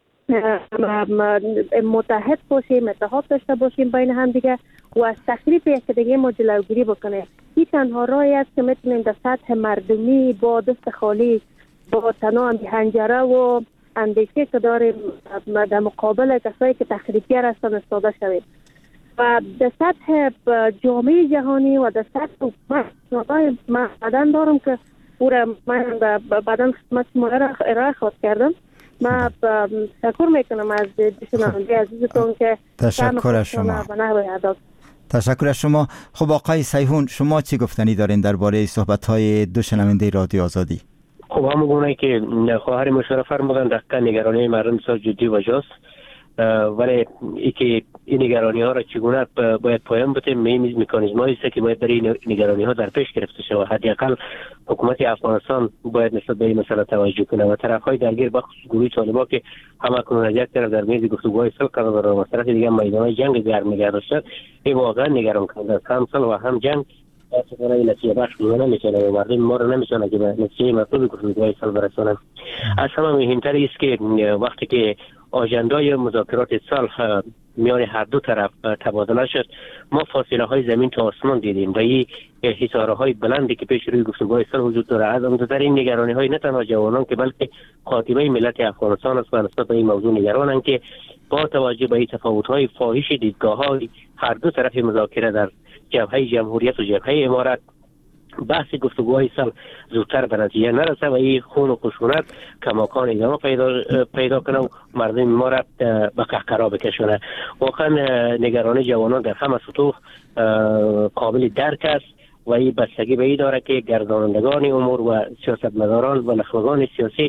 متحد باشیم، اتحاد داشته باشیم بین هم دیگه و از تخریب یکدیگه ما جلوگیری بکنیم. این تنها راهی است که میتونیم در سطح مردمی با دست خالی، با تنها هنجره و اندیشه که داریم در مقابل کسایی که تخریبگر هستن استفاده شویم. و در سطح جامعه جهانی و در سطح من بعدن دارم که من بعدن خدمت شما ارائه خواهد کردم. من تشکر میکنم از شنونده عزیزتون که تشکر از شما. تشکر از شما. خب آقای سیحون، شما چی گفتنی دارین درباره صحبت‌های دو شنونده رادیو آزادی؟ خب همون گونه که خواهر مشرف فرمودن دقیقاً نگرانی مردم بسیار جدی و جاست، ولی این نگرانی ها را چگونه باید پایان بدیم، مکانیزم هایی است که باید برای این نگرانی ها در پیش گرفته شود. حداقل حکومت افغانستان باید نسبت به این مسئله توجه کنه و طرف های درگیر بخصوص گروه طالبان که هم اکنون از یک طرف در میز گفتگوهای صلح کردن و از طرف دیگه میدان جنگ گرم نگه داشتن، این واقعا نگران کننده است. هم صلح و هم جنگ این نتیجه بخش نمیتونه و مردم ما رو نمیتونه که به نتیجه مطلوب گفتگوهای صلح برسونن. از همه مهمتر است که وقتی که آژندای مذاکرات صلح میان هر دو طرف تبادله شد، ما فاصله های زمین تا آسمان دیدیم و این حصاره های بلندی که پیش روی گفتگوهای صلح وجود داره. از عمدتر این نگرانی های نه تنها جوانان که بلکه خاتمه ملت افغانستان است و نسبت به این موضوع نگرانند که با توجه به این تفاوت های فاحش دیدگاه های هر دو طرف مذاکره در جبهه جمهوریت و جبهه امارت، بحث گفتگوهای صلح زودتر به نتیجه نرسه و این خون و خشونت کماکان ادامه پیدا کنه و مردم ما را به قهقرا بکشونه. واقعا نگرانی جوانان در همه سطوح قابل درک است و این بستگی به این داره که گردانندگان امور و سیاستمداران و نخبگان سیاسی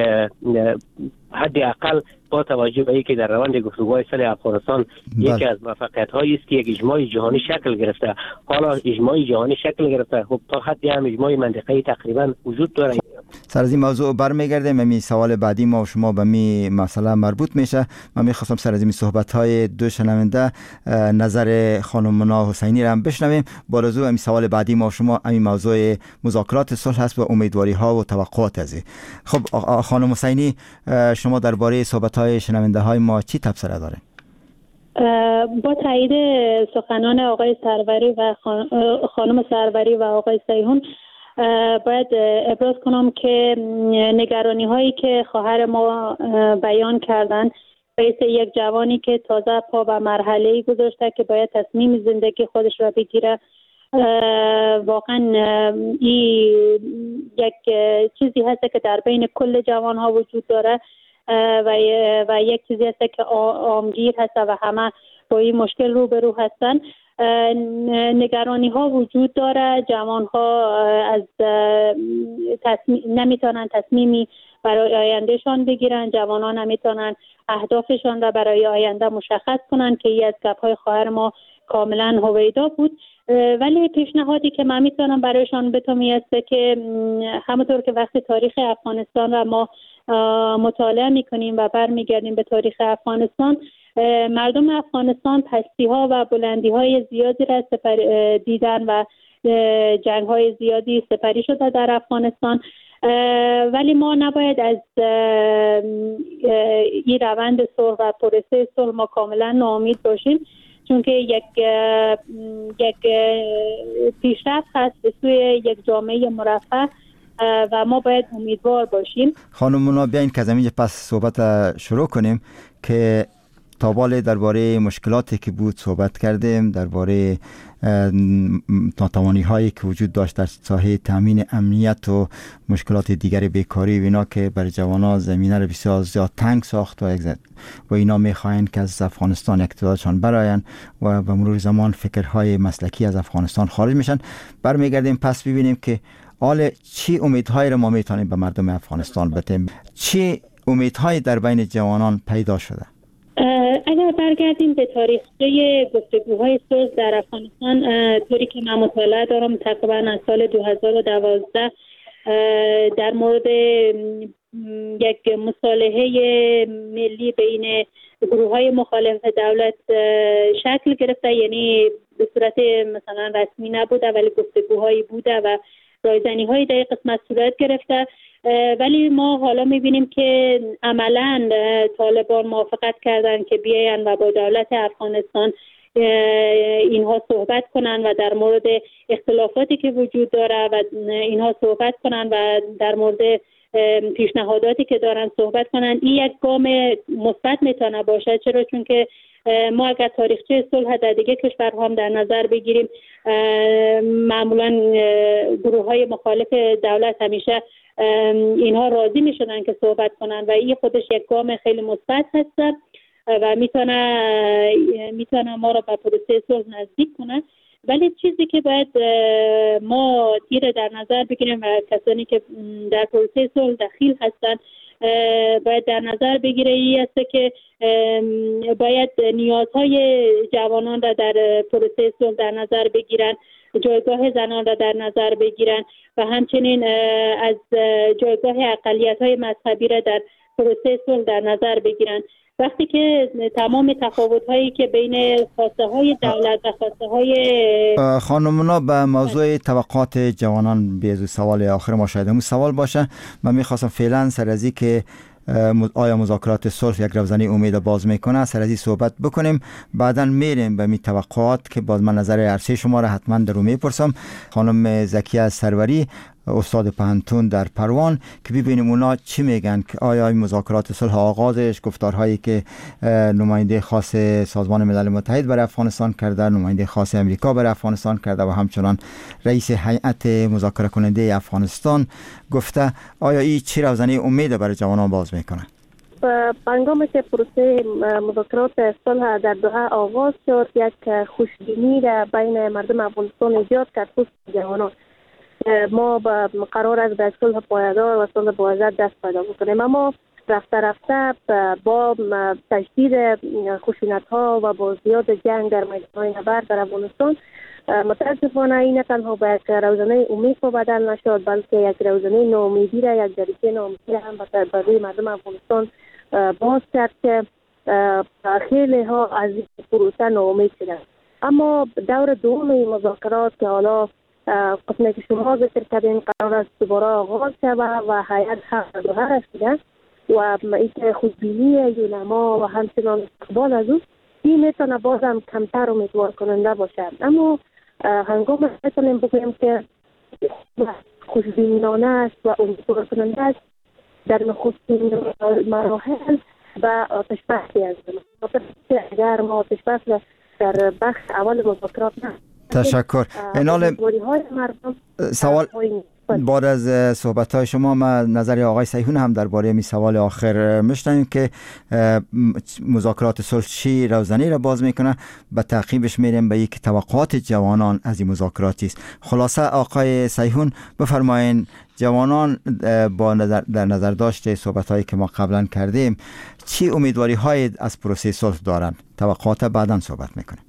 حداقل با توجه به اینکه در روند گفتگوهای صلح افغانستان یکی از موفقیت‌هایی است که یک اجماع جهانی شکل گرفته. حالا اجماع جهانی شکل گرفته، خب تا حدی هم اجماع منطقه‌ای تقریبا وجود داره. سر از این موضوع برمیگردیم. می سوال بعدی ما و شما به می مسئله مربوط میشه. من میخواستم سر از این صحبت‌های دو شنونده نظر خانم منا حسینی را هم بشنویم. با رجوع می سوال بعدی ما و شما همین موضوع مذاکرات صلح هست و امیدواری‌ها و توقعات از این. خب خانم حسینی، شما درباره صحبت‌های شنونده‌های ما چی تبصره دارین؟ با تایید سخنان آقای سروری و خانم سروری و آقای سیحون باید ابراز کنم که نگرانی هایی که خواهر ما بیان کردن رئیس یک جوانی که تازه پا به مرحله گذاشته که باید تصمیم زندگی خودش را بگیره، واقعا این یک چیزی هست که در بین کل جوان ها وجود داره و یک چیزی هست که عامگیر هست و همه با این مشکل روبرو هستن. نگرانی ها وجود داره. جوان ها از نمیتونن تصمیمی برای آیندهشان بگیرن. جوانان نمیتونن اهدافشان را برای آینده مشخص کنن که این از گپ‌های خواهر ما کاملا هویدا بود. ولی پیشنهادی که من میتونم برایشان بتونم است که همونطور که وقتی تاریخ افغانستان را ما مطالعه میکنیم و برمیگردیم به تاریخ افغانستان، مردم افغانستان پستی ها و بلندی های زیادی را دیدن و جنگ های زیادی سپری شده در افغانستان، ولی ما نباید از این روند صلح و پروسه صلح ما کاملا ناامید باشیم، چون که یک پیشرفت هست به سوی یک جامعه مرفه و ما باید امیدوار باشیم. خانم مونا، بیاین که از اینجا پس صحبت شروع کنیم که تابال درباره مشکلاتی که بود صحبت کردیم، درباره ناتوانی هایی که وجود داشت در ساحه تامین امنیت و مشکلات دیگر بیکاری و اینا که بر جوانان زمینه رو بسیار زیاد تنگ ساخت و اینا میخواین که از افغانستان اقتدارشان براین و به مرور زمان فکرهای مسلکی از افغانستان خارج میشن. برمیگردیم پس ببینیم که حال چی امیدهایی رو ما میتونیم به مردم افغانستان بدیم، چی امیدهایی در بین جوانان پیدا شده. اگر برگردیم به تاریخچه گفتگوهای صلح در افغانستان، طوری که من مطالعه دارم تقریبا از سال 2012 در مورد یک مصالحه ملی بین گروه‌های مخالف دولت شکل گرفته، یعنی به صورت مثلا رسمی نبوده ولی گفتگوهایی بوده و رایزنی‌های در قسمت صورت گرفته، ولی ما حالا می‌بینیم که عملاً طالبان موافقت کردن که بیاین و با دولت افغانستان اینها صحبت کنن و در مورد اختلافاتی که وجود داره و اینها صحبت کنن و در مورد پیشنهاداتی که دارن صحبت کنن. این یک گام مثبت میتونه باشه. چرا؟ چون که ما اگر تاریخچه صلح در دیگه کشورها هم در نظر بگیریم، معمولا گروه‌های مخالف دولت همیشه اینها راضی میشدن که صحبت کنن و این خودش یک گام خیلی مثبت هست و میتونه ما را به پروسه صلح نزدیک کنه. ولی چیزی که باید ما تیر در نظر بگیریم و کسانی که در پروسه صلح دخیل هستن باید در نظر بگیره این است که باید نیازهای جوانان را در پروسه صلح در نظر بگیرن، جایگاه زنان را در نظر بگیرن و همچنین از جایگاه اقلیت‌های مذهبی را در پروسه صلح در نظر بگیرن. وقتی که تمام تفاوت‌هایی که بین خواسته‌های دولت و خواسته‌های خانم مونا به موضوع توقعات جوانان به سوال آخر ما شاید همون سوال باشه. من می‌خواستم فعلا سر از این که آیا مذاکرات صلح یک روزنه امید باز میکنه سر از این صحبت بکنیم، بعدا میریم به می توقعات که باز من نظر عرصه شما را حتما در رو میپرسم. خانم زکیه سروری، استاد پهنتون در پروان، که ببینیم اونا چی میگن که آیا مذاکرات صلح آغازش، گفتارهایی که نماینده خاص سازمان ملل متحد برای افغانستان کرده، نماینده خاص امریکا برای افغانستان کرده و همچنان رئیس هیئت مذاکره کننده افغانستان گفته، آیا این چی روزنه امید برای جوانان باز میکنه؟ هنگامی که پروسه مذاکرات صلح در دوحه آغاز شد، یک خوشبینی را بین مردم افغانستان ایجاد کرد، خصوصا جوانان. ما قرار است به صلح پایدار و صلح با عزت دست پیدا بکنیم، اما رفته رفته با تشدید خشونت‌ها و با زیاد جنگ در میدان‌های نبرد در افغانستان متاسفانه این نه تنها به یک روزنه امید بدل نشد، بلکه یک روزنه ناامیدی را، یک دریچه ناامیدی را هم به روی مردم افغانستان باز کرد که خیلی ها از این پروسه ناامید شدند. اما دور دوم این مذاکرات که حالا قسمی که شما ذکر کردین قرار است دوباره آغاز شود و هیئت هم دوحه رسیده و این که خوشبینی علما و همچنان استقبال از او این میتونه بازم کمتر امیدوار کننده باشد. اما هنگام میتونیم بگوییم که خوشبینانه است و امیدوار کننده است در نخستین مراحل به آتش‌بسی است. اگر ما آتش‌بس در بخش اول مذاکرات تشکر. سوال بعد از صحبت‌های شما ما نظر آقای سیحون هم درباره می سوال آخر میشنویم که مذاکرات صلح چی روزنه را باز میکنه. به تعقیبش میریم به یک توقعات جوانان از این مذاکراتی است. خلاصه آقای سیحون بفرمایین، جوانان با در نظر داشته صحبت‌هایی که ما قبلا کردیم چی امیدواری های از پروسه صلح دارن؟ توقعات بعداً صحبت میکنیم.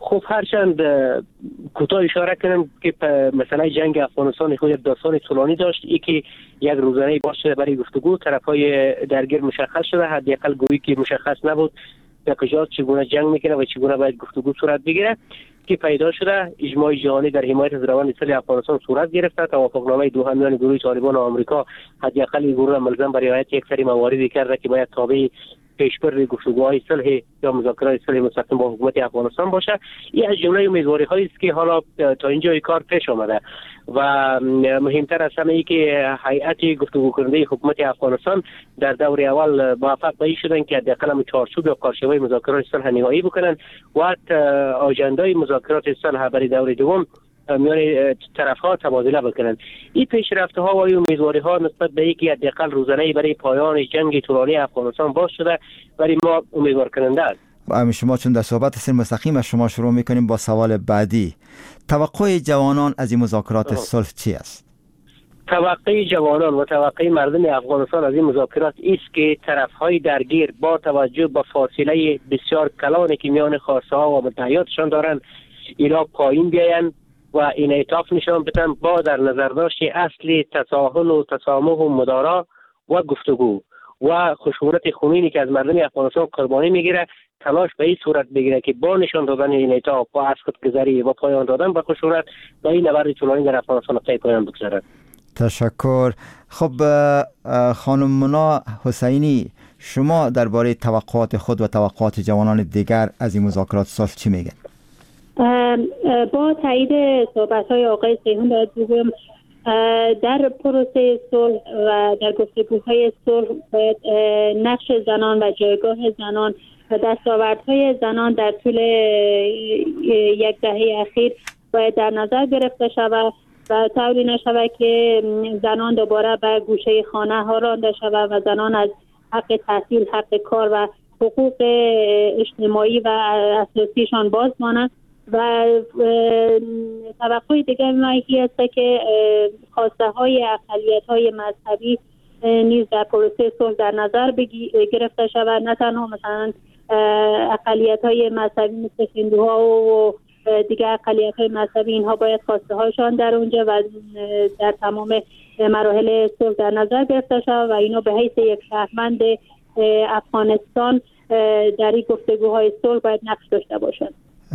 خب هرچند کوتاه اشاره کنم که مثلا جنگ افغانستان خود داستان طولانی داشت، یکی یک روزانه باز شده برای گفتگو، طرفای درگیر مشخص شده، حداقل گویی که مشخص نبود در کجا چگونه جنگ میکنه و چگونه باید گفتگو صورت بگیره که پیدا شده. اجماع جهانی در حمایت از روند صلح افغانستان صورت گرفته. توافقنامه دوهم میان گروه طالبان و آمریکا حداقل این گروه ملزم به رعایت یک سری مواردی کرده که باید تابع پیشبرد گفتگوهای صلح یا مذاکرات صلح مستقیم با حکومت افغانستان باشه. این از جمله امیدواری‌هایی است که حالا تا اینجای کار پیش آمده و مهمتر از همه ای که هیئت گفتگو کننده حکومت افغانستان در دور اول موفق به این شدن که حداقل چارچوب یا کارشوی مذاکرات صلح نهایی بکنن و آژاندای مذاکرات صلح برای دور دوم میان طرف‌ها تبادله بکنن. این پیشرفت‌ها و این امیدواری‌ها نسبت به اینکه حداقل روزانه‌ای برای پایان جنگ طولانی افغانستان باز شده برای ما امیدوار کننده است. شما چون در صحبت هستین مستقیم از شما شروع می‌کنیم با سوال بعدی. توقع جوانان از این مذاکرات صلح چی است؟ توقع جوانان و توقع مردم افغانستان از این مذاکرات است که طرف‌های درگیر با توجه به فاصله بسیار کلانی که میان خواسته‌ها و مدعیاتشان دارند اینا پایین بیاین و انعطاف نشان بدن با در نظر داشت اصل تساهل و تسامح و مدارا و گفتگو و خشونت خونینی که از مردم افغانستان قربانی میگیره تلاش به این صورت بگیره که با نشان دادن انعطاف و از خودگذری و پایان دادن به خشونت و این نبرد طولانی در افغانستان پی پایان بگذارد. تشکر. خب خانم منا حسینی، شما درباره توقعات خود و توقعات جوانان دیگر از این مذاکرات صلح چی میگن؟ با تایید صحبت‌های آقای سیحون باید بگویم در پروسه صلح و در گفتگوهای صلح باید نقش زنان و جایگاه زنان و دستاوردهای زنان در طول یک دهه اخیر باید در نظر گرفته شود و طوری نشود که زنان دوباره به گوشه خانه ها رانده شود و زنان از حق تحصیل، حق کار و حقوق اجتماعی و اساسیشان باز مانند. و توقع دیگر نهایی است که خواسته های اقلیت های مذهبی نیز در پروسه صلح در نظر گرفته شود، نه تنها مثلا اقلیت های مذهبی مثل هندوها و دیگر اقلیت های مذهبی، اینها باید خواسته هاشان در اونجا و در تمام مراحل صلح در نظر گرفته شود و اینا به حیث یک شهروند افغانستان در این گفتگوهای صلح باید نقش داشته باشند.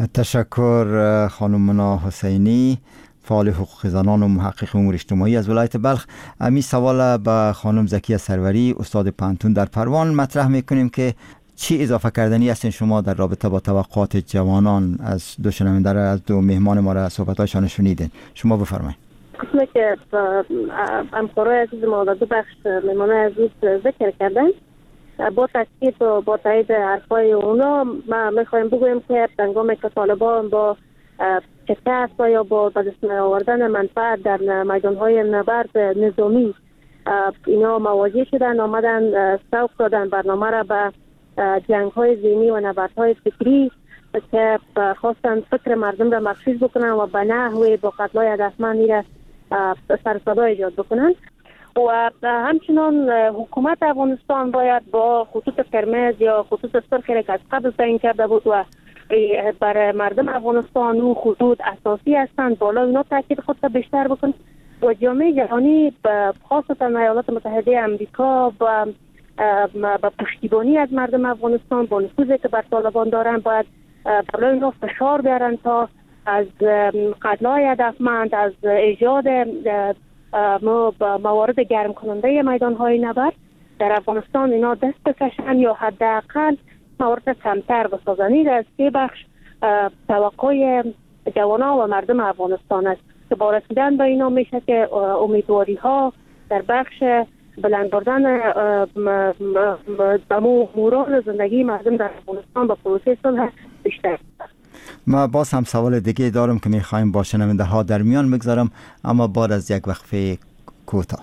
تشکر خانم منا حسینی، فعال حقوق زنان و محقق امور اجتماعی از ولایت بلخ. امی سوال به خانم زکیه سروری، استاد پانتون در پروان مطرح میکنیم که چی اضافه کردنی هستین شما در رابطه با توقعات جوانان؟ از دو شنونده از دو مهمان ما را صحبت‌هایشان شنیدین، شما بفرمایید. قسمی که همکارای عزیز ما در دو بخش مهمان عزیز ذکر کردن، با تاکید و با تایید حرفای اونا ما میخوایم بگویم که هنگامی که طالبان با شکست و یا با دست آوردن منفعت در میدانهای نبرد نظامی اینا مواجه شدن، آمدن سوق دادن برنامه را به جنگ‌های ذهنی و نبردهای فکری که خواستن فکر مردم را مخشوش بکنن و به نحوی با قتل‌های هدفمندی را سر صدا ایجاد بکنن. و همچنان حکومت افغانستان باید با خطوط قرمز یا خطوط سرخی که از قبل تعیین کرده بود و برای مردم افغانستان او خطوط اساسی هستند بالا اینا تاکید خود را بیشتر بکن و جامعه جهانی خاصتا ایالات متحده امریکا با پشتیبانی از مردم افغانستان با نفوذی که بر طالبان دارن باید بالا اینا فشار بیارن تا از قتل‌های هدفمند، از ایجاد موارد گرم کننده میدان‌های نبرد در افغانستان اینا دست بکشن یا حداقل موارد کمتر بسازن. از سه بخش توقع جوانان و مردم افغانستان است که با رسیدن به اینا میشه که امیدواری ها در بخش بلند بردن مورال زندگی مردم در افغانستان با پروسه صلح بیشتر. ما باز هم سوال دیگه دارم که میخوایم با شنونده ها در میان بگذارم، اما بعد از یک وقفه کوتاه.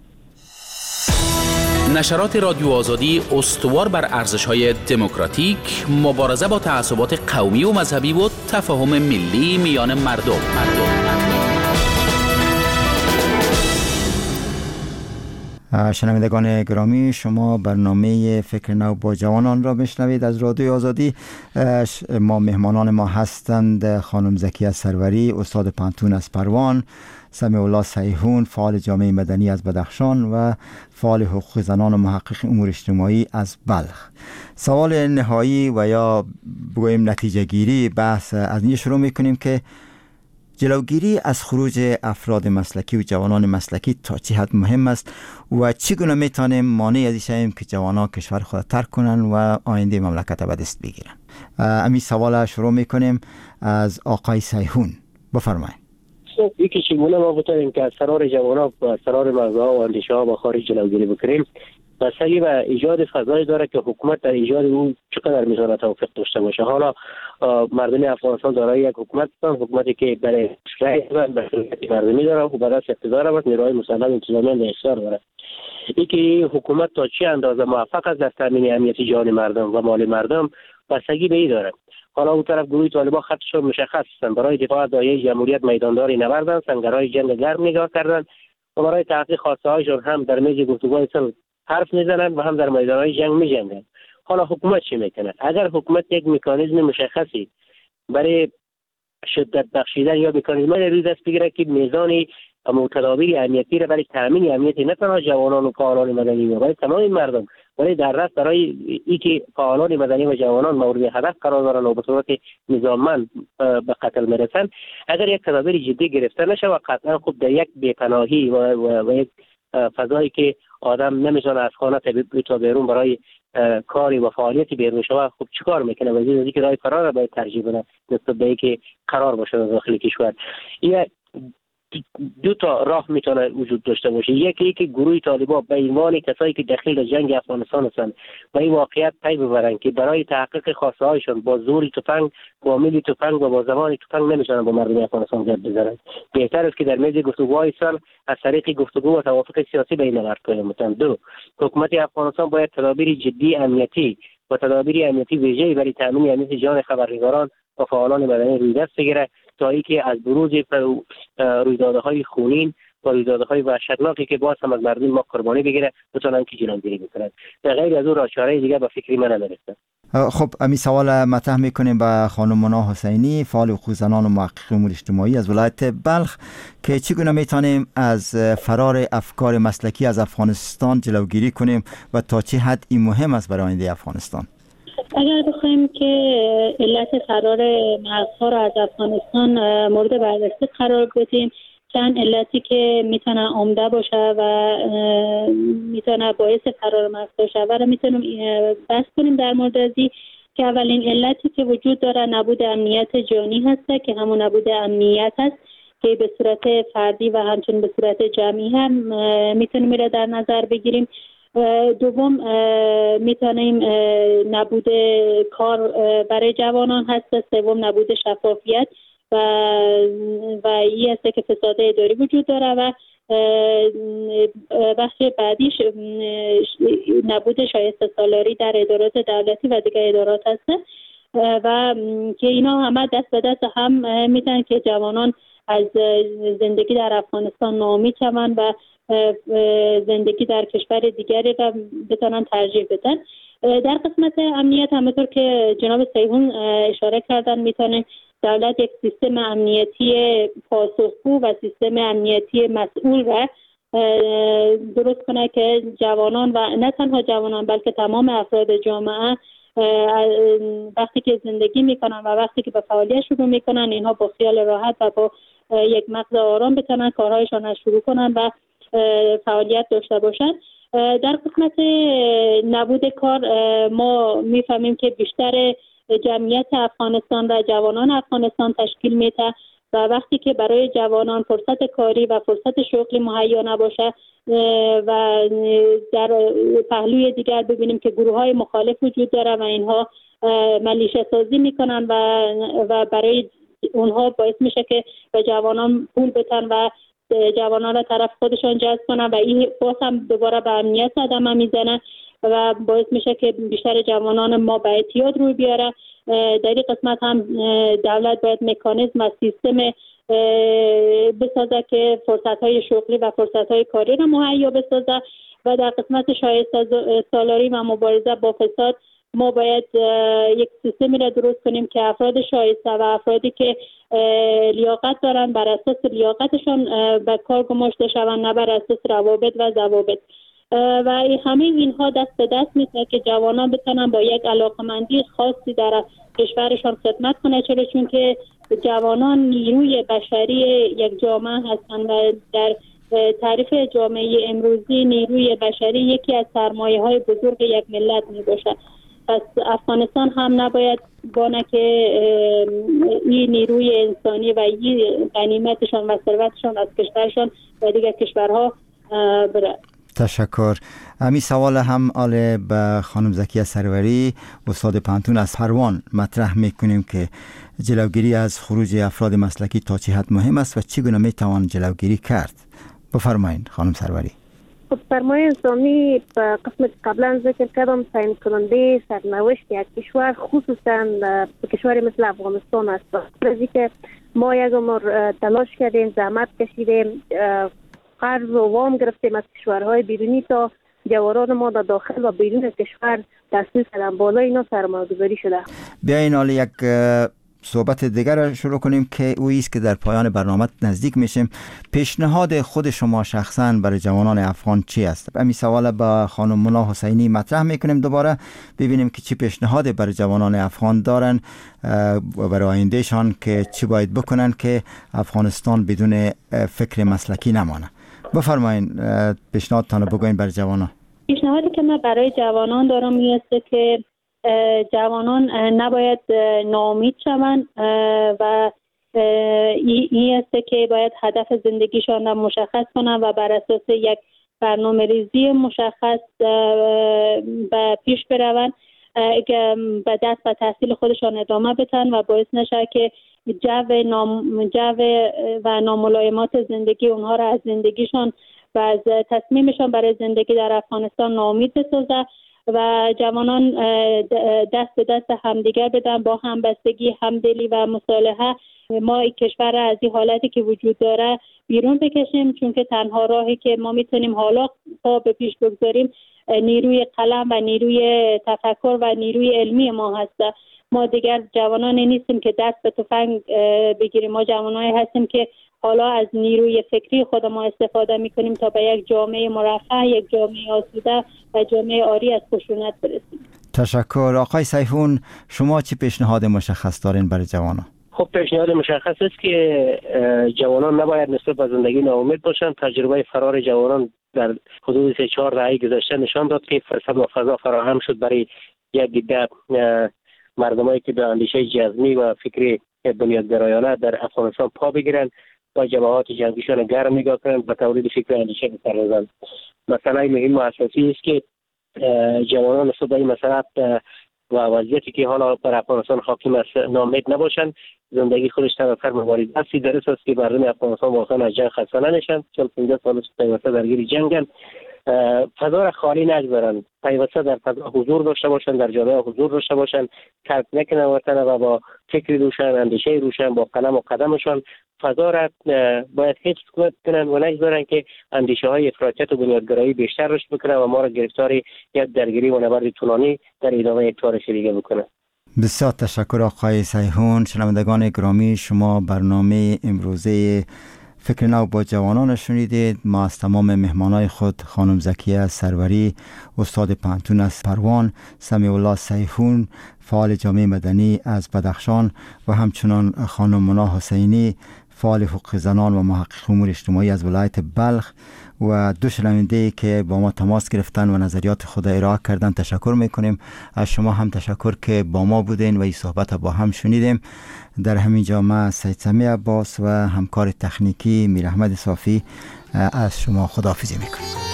نشرات رادیو آزادی استوار بر ارزش‌های دموکراتیک، مبارزه با تعصبات قومی و مذهبی و تفاهم ملی میان مردم. شنوندگان گرامی، شما برنامه فکر نو با جوانان را بشنوید از رادیو آزادی. ما مهمانان ما هستند خانم زکیه سروری، استاد پانتون از پروان، سمیع الله سیحون، فعال جامعه مدنی از بدخشان و فعال حقوق زنان و محقق امور اجتماعی از بلخ. سوال نهایی و یا بگویم نتیجه گیری بحث از این شروع میکنیم که جلوگیری از خروج افراد مسلکی و جوانان مسلکی تا چه حد مهم است و چگونه میتونیم مانع از این شویم که جوانان کشور خود ترک کنن و آینده مملکت به دست بگیرن. امی سوال شروع میکنیم از آقای سیحون. بفرمایید. یکی چگونه ما بتونیم که از فرار جوانان و فرار مغزها و اندیشه ها با خارج جلوگیری بکنیم؟ مسئله و ایجاد فضایی داره که حکومت در ایجاد اون چقدر میتونه توفیق داشته باشه. حالا مردم افغانستان دارای یک حکومت هستند، حکومتی که برای رأی و مسئولیت مردمی داره و بعد از اقتدار و نیروهای مسلح انتظامی احصار داره. اینکه حکومت تا چه اندازه موفق است در تامین امنیت جان مردم و مال مردم بستگی به این داره. حالا اون طرف گروه طالبان خطشون مشخص هستند، برای دفاع از دایره جمهوریت میدانداری نبردن، سنگرهای جنگ گرم نگاه کردن و برای تحقیق خواسته هایشون هم در میز گفتگوهای صلح حرف میزنن و هم در میدانهای جنگ میجنگن. حالا حکومت چی میکنه؟ اگر حکومت یک مکانیزم مشخصی برای شدت بخشیدن یا مکانیزم روی دست بگیره که میزان تدابیر امنیتی را برای تامین امنیت نه تنها جوانان و فعالان مدنی بلکه تمام مردم، ولی در رأس برای اینکه فعالان مدنی و جوانان مورد هدف قرار دارن و به صورت نظاممند به قتل میرسن، اگر یک تدابیر جدی گرفته نشه و قطعا خود در یک بی‌پناهی و یک فضایی که آدم نمیتونه از خانه تا بیرون برای کاری و فعالیتی بیرون شود، خب چیکار میکنه؟ وزیر از اینکه راه فرار را باید ترجیح بده نسبت به اینکه قرار باشه در داخل کشور. دو تا راه میتونه وجود داشته باشه. یکی که گروه طالبان به عنوان کسایی که داخل جنگ افغانستان هستند و این واقعیت پی ببرن که برای تحقیق خواسته هایشون با زور تفنگ، با میل تفنگ و با زبان تفنگ نمیتونن با مردم افغانستان گرد بزنن. بهتر است که در میز گفتگوهای صلح از طریق گفتگو و توافق سیاسی بین مردم کنند. دو، حکومت افغانستان باید تدابیر جدی امنیتی و تدابیر امنیتی ویژه‌ای برای تامین امنیت جان خبرنگاران و فعالان مدنی روی دست بگیره تا اینکه از بروز رویدادهای خونین و رویدادهای وحشتناکی که باز هم از مردم ما قربانی بگیره بتونن که جلوگیری بکنن. در غیر از اون راه چاره دیگه به فکری من نمیرسه. خب امی سوال مطرح میکنیم به خانم منا حسینی، فعال حقوق زنان و محقق امور اجتماعی از ولایت بلخ، که چگونه میتونیم از فرار افکار مسلکی از افغانستان جلوگیری کنیم و تا چه حد این مهم است برای آینده افغانستان؟ اگر بخوایم که علت فرار مغزها را از افغانستان مورد بررسی قرار بدیم، چند علتی که میتونه عمده باشه و میتونه باعث فرار مغزها شود و میتونیم بحث کنیم در مورد ازی که اولین علتی که وجود داره نبود امنیت جانی هست که همون نبود امنیت است که به صورت فردی و همچنین به صورت جمعی هم میتونیم میره در نظر بگیریم. دوم میتونیم نبود کار برای جوانان هست. سوم نبود شفافیت و این است که فساد اداری وجود داره و بخش بعدیش نبود شایسته سالاری در ادارات دولتی و دیگر ادارات هست و که اینا همه دست به دست هم میتونن که جوانان از زندگی در افغانستان ناامید شوند و زندگی در کشور دیگری را بتونن ترجیح بدن. در قسمت امنیت همونطور که جناب سیحون اشاره کردن میتونه دولت یک سیستم امنیتی پاسخگو و سیستم امنیتی مسئول را درست کنه که جوانان و نه تنها جوانان بلکه تمام افراد جامعه وقتی که زندگی میکنن و وقتی که به فعالیت شروع میکنن اینها با خیال راحت و با یک مغز آرام بتونن کارهایشان را شروع کنن و فعالیت داشته باشن. در قسمت نبود کار ما میفهمیم که بیشتر جمعیت افغانستان و جوانان افغانستان تشکیل میده و وقتی که برای جوانان فرصت کاری و فرصت شغلی مهیا نباشه و در پهلوی دیگر ببینیم که گروه های مخالف وجود داره و اینها ملیشه سازی میکنن و برای اونها باعث میشه که به جوانان پول بدن و جوانان را طرف خودشان جذب کنن و این باز هم دوباره به امنیت صدمه میزنه و باعث میشه که بیشتر جوانان ما به اعتیاد روی بیاره. در این قسمت هم دولت باید مکانیزم و سیستم بسازه که فرصت‌های شغلی و فرصت‌های کاری را مهیا بسازه و در قسمت شایسته سالاری و مبارزه با فساد ما باید یک سیستمی را درست کنیم که افراد شایسته و افرادی که لیاقت دارن بر اساس لیاقتشان به کار گماشته شوند، نه بر اساس روابط و ضوابط. و همه اینها دست به دست میشه که جوانان بتونن با یک علاقمندی خاصی در کشورشان خدمت کنه، چون که جوانان نیروی بشری یک جامعه هستند و در تعریف جامعه امروزی نیروی بشری یکی از سرمایه‌های بزرگ یک ملت میباشد. پس افغانستان هم نباید بانه که این نیروی انسانی و این غنیمتشان و ثروتشان از کشورشان و دیگر کشورها بره. تشکر. امی سوال هم آله به خانم زکیه سروری استاد پانتون از پروان مطرح میکنیم که جلوگیری از خروج افراد مسلکی تا چه حد مهم است و چگونه میتوان جلوگیری کرد؟ بفرمایید خانم سروری. سرمایه انسانی به قسمت قبلا ذکر کردم تعیین کننده سرنوشت یک کشور، خصوصا کشوری مثل افغانستان است. از که ما یک عمر تلاش کردیم، زحمت کشیدیم، قرض و وام گرفتیم از کشورهای بیرونی تا جوانان ما در داخل و بیرون کشور تحصیل کردن. بالا اینا سرمایه‌گذاری شده. بیاین حالا یک صحبت دیگر شروع کنیم که اویست که در پایان برنامه نزدیک میشیم. پیشنهاد خود شما شخصا برای جوانان افغان چی است؟ همین سوال با خانم مولا حسینی مطرح میکنیم، دوباره ببینیم که چی پیشنهاد برای جوانان افغان دارن و برای آیندهشان که چی باید بکنن که افغانستان بدون فکر مسلکی نمانه. بفرمایید پیشنهادتان رو بگوین برای جوانان. پیشنهادی که من برای جوانان دارم این است که جوانان نباید ناامید شوند و این است که باید هدف زندگیشان را مشخص کنند و بر اساس یک برنامه ریزی مشخص به پیش بروند، به دست و تحصیل خودشان ادامه بدن و باعث نشه که جو و ناملایمات زندگی اونها را از زندگیشان و از تصمیمشان برای زندگی در افغانستان ناامید بسازه و جوانان دست به دست همدیگر بدن، با همبستگی، همدلی و مصالحه ما این کشور را از این حالتی که وجود داره بیرون بکشیم، چون که تنها راهی که ما میتونیم حالا پا به پیش بگذاریم نیروی قلم و نیروی تفکر و نیروی علمی ما هست. ما دیگر جوانانی نیستیم که دست به تفنگ بگیریم، ما جوانانی هستیم که حالا از نیروی فکری خود ما استفاده میکنیم تا به یک جامعه مرفه، یک جامعه آسوده و جامعه عاری از خشونت برسیم. تشکر. آقای سیفون، شما چی پیشنهاد مشخص دارین برای جوانان؟ خب پیشنهاد مشخص است که جوانان نباید نسبت به زندگی ناامید باشند. تجربه فرار جوانان در حدود 3-4 دهه گذشته نشان داد که فرصت و فضا فراهم شد برای یک دیده مردمایی که به اندیشه جزمی و فکری بنیادگرایانه در افغانستان پا بگیرند و جبهات جنگیشان گرم نگاه کنند و تولید فکر و اندیشه بپردازند. مسئله مهم و اساسی است که جوانان نسبت به این مسئله و وضعیتی که حالا بر افغانستان حاکم است ناامید نباشند. زندگی خودش طرفدار مبارزه است. درست است که مردم افغانستان واقعا از جنگ خسته نشن، 40-50 سال پیوسته درگیر جنگن، فضا را خالی نگذارند، پیوسته در فضا حضور داشته باشند، در جامعه حضور داشته باشند، ترک نکنند وطن و با فکر روشن، اندیشه روشن، با قلم و قدمشان فضا را باید حفظ کنند و نگذارند که اندیشه های افراطیت و بنیادگرایی بیشتر رشد بکنه و ما را گرفتار یک درگیری و نبرد طولانی در ادامه یک تاریخ دیگه بکنه. بسیار تشکر آقای سیحون. شنوندگان گرامی، شما برنامه امروزه فکر نو با جوانان شنیدید. ما از تمام مهمانای خود خانم زکیه سروری استاد پانتون از پروان، سمیع الله سیحون فعال جامعه مدنی از بدخشان و همچنان خانم مولا حسینی فعال حقوق زنان و محقق امور اجتماعی از ولایت بلخ و دو شنونده که با ما تماس گرفتن و نظریات خود ارائه کردن تشکر میکنیم. از شما هم تشکر که با ما بودین و این صحبت با هم شنیدیم. در همین جامعه سید سمیع عباس و همکار تکنیکی میر احمد صافی از شما خداحافظی میکنیم.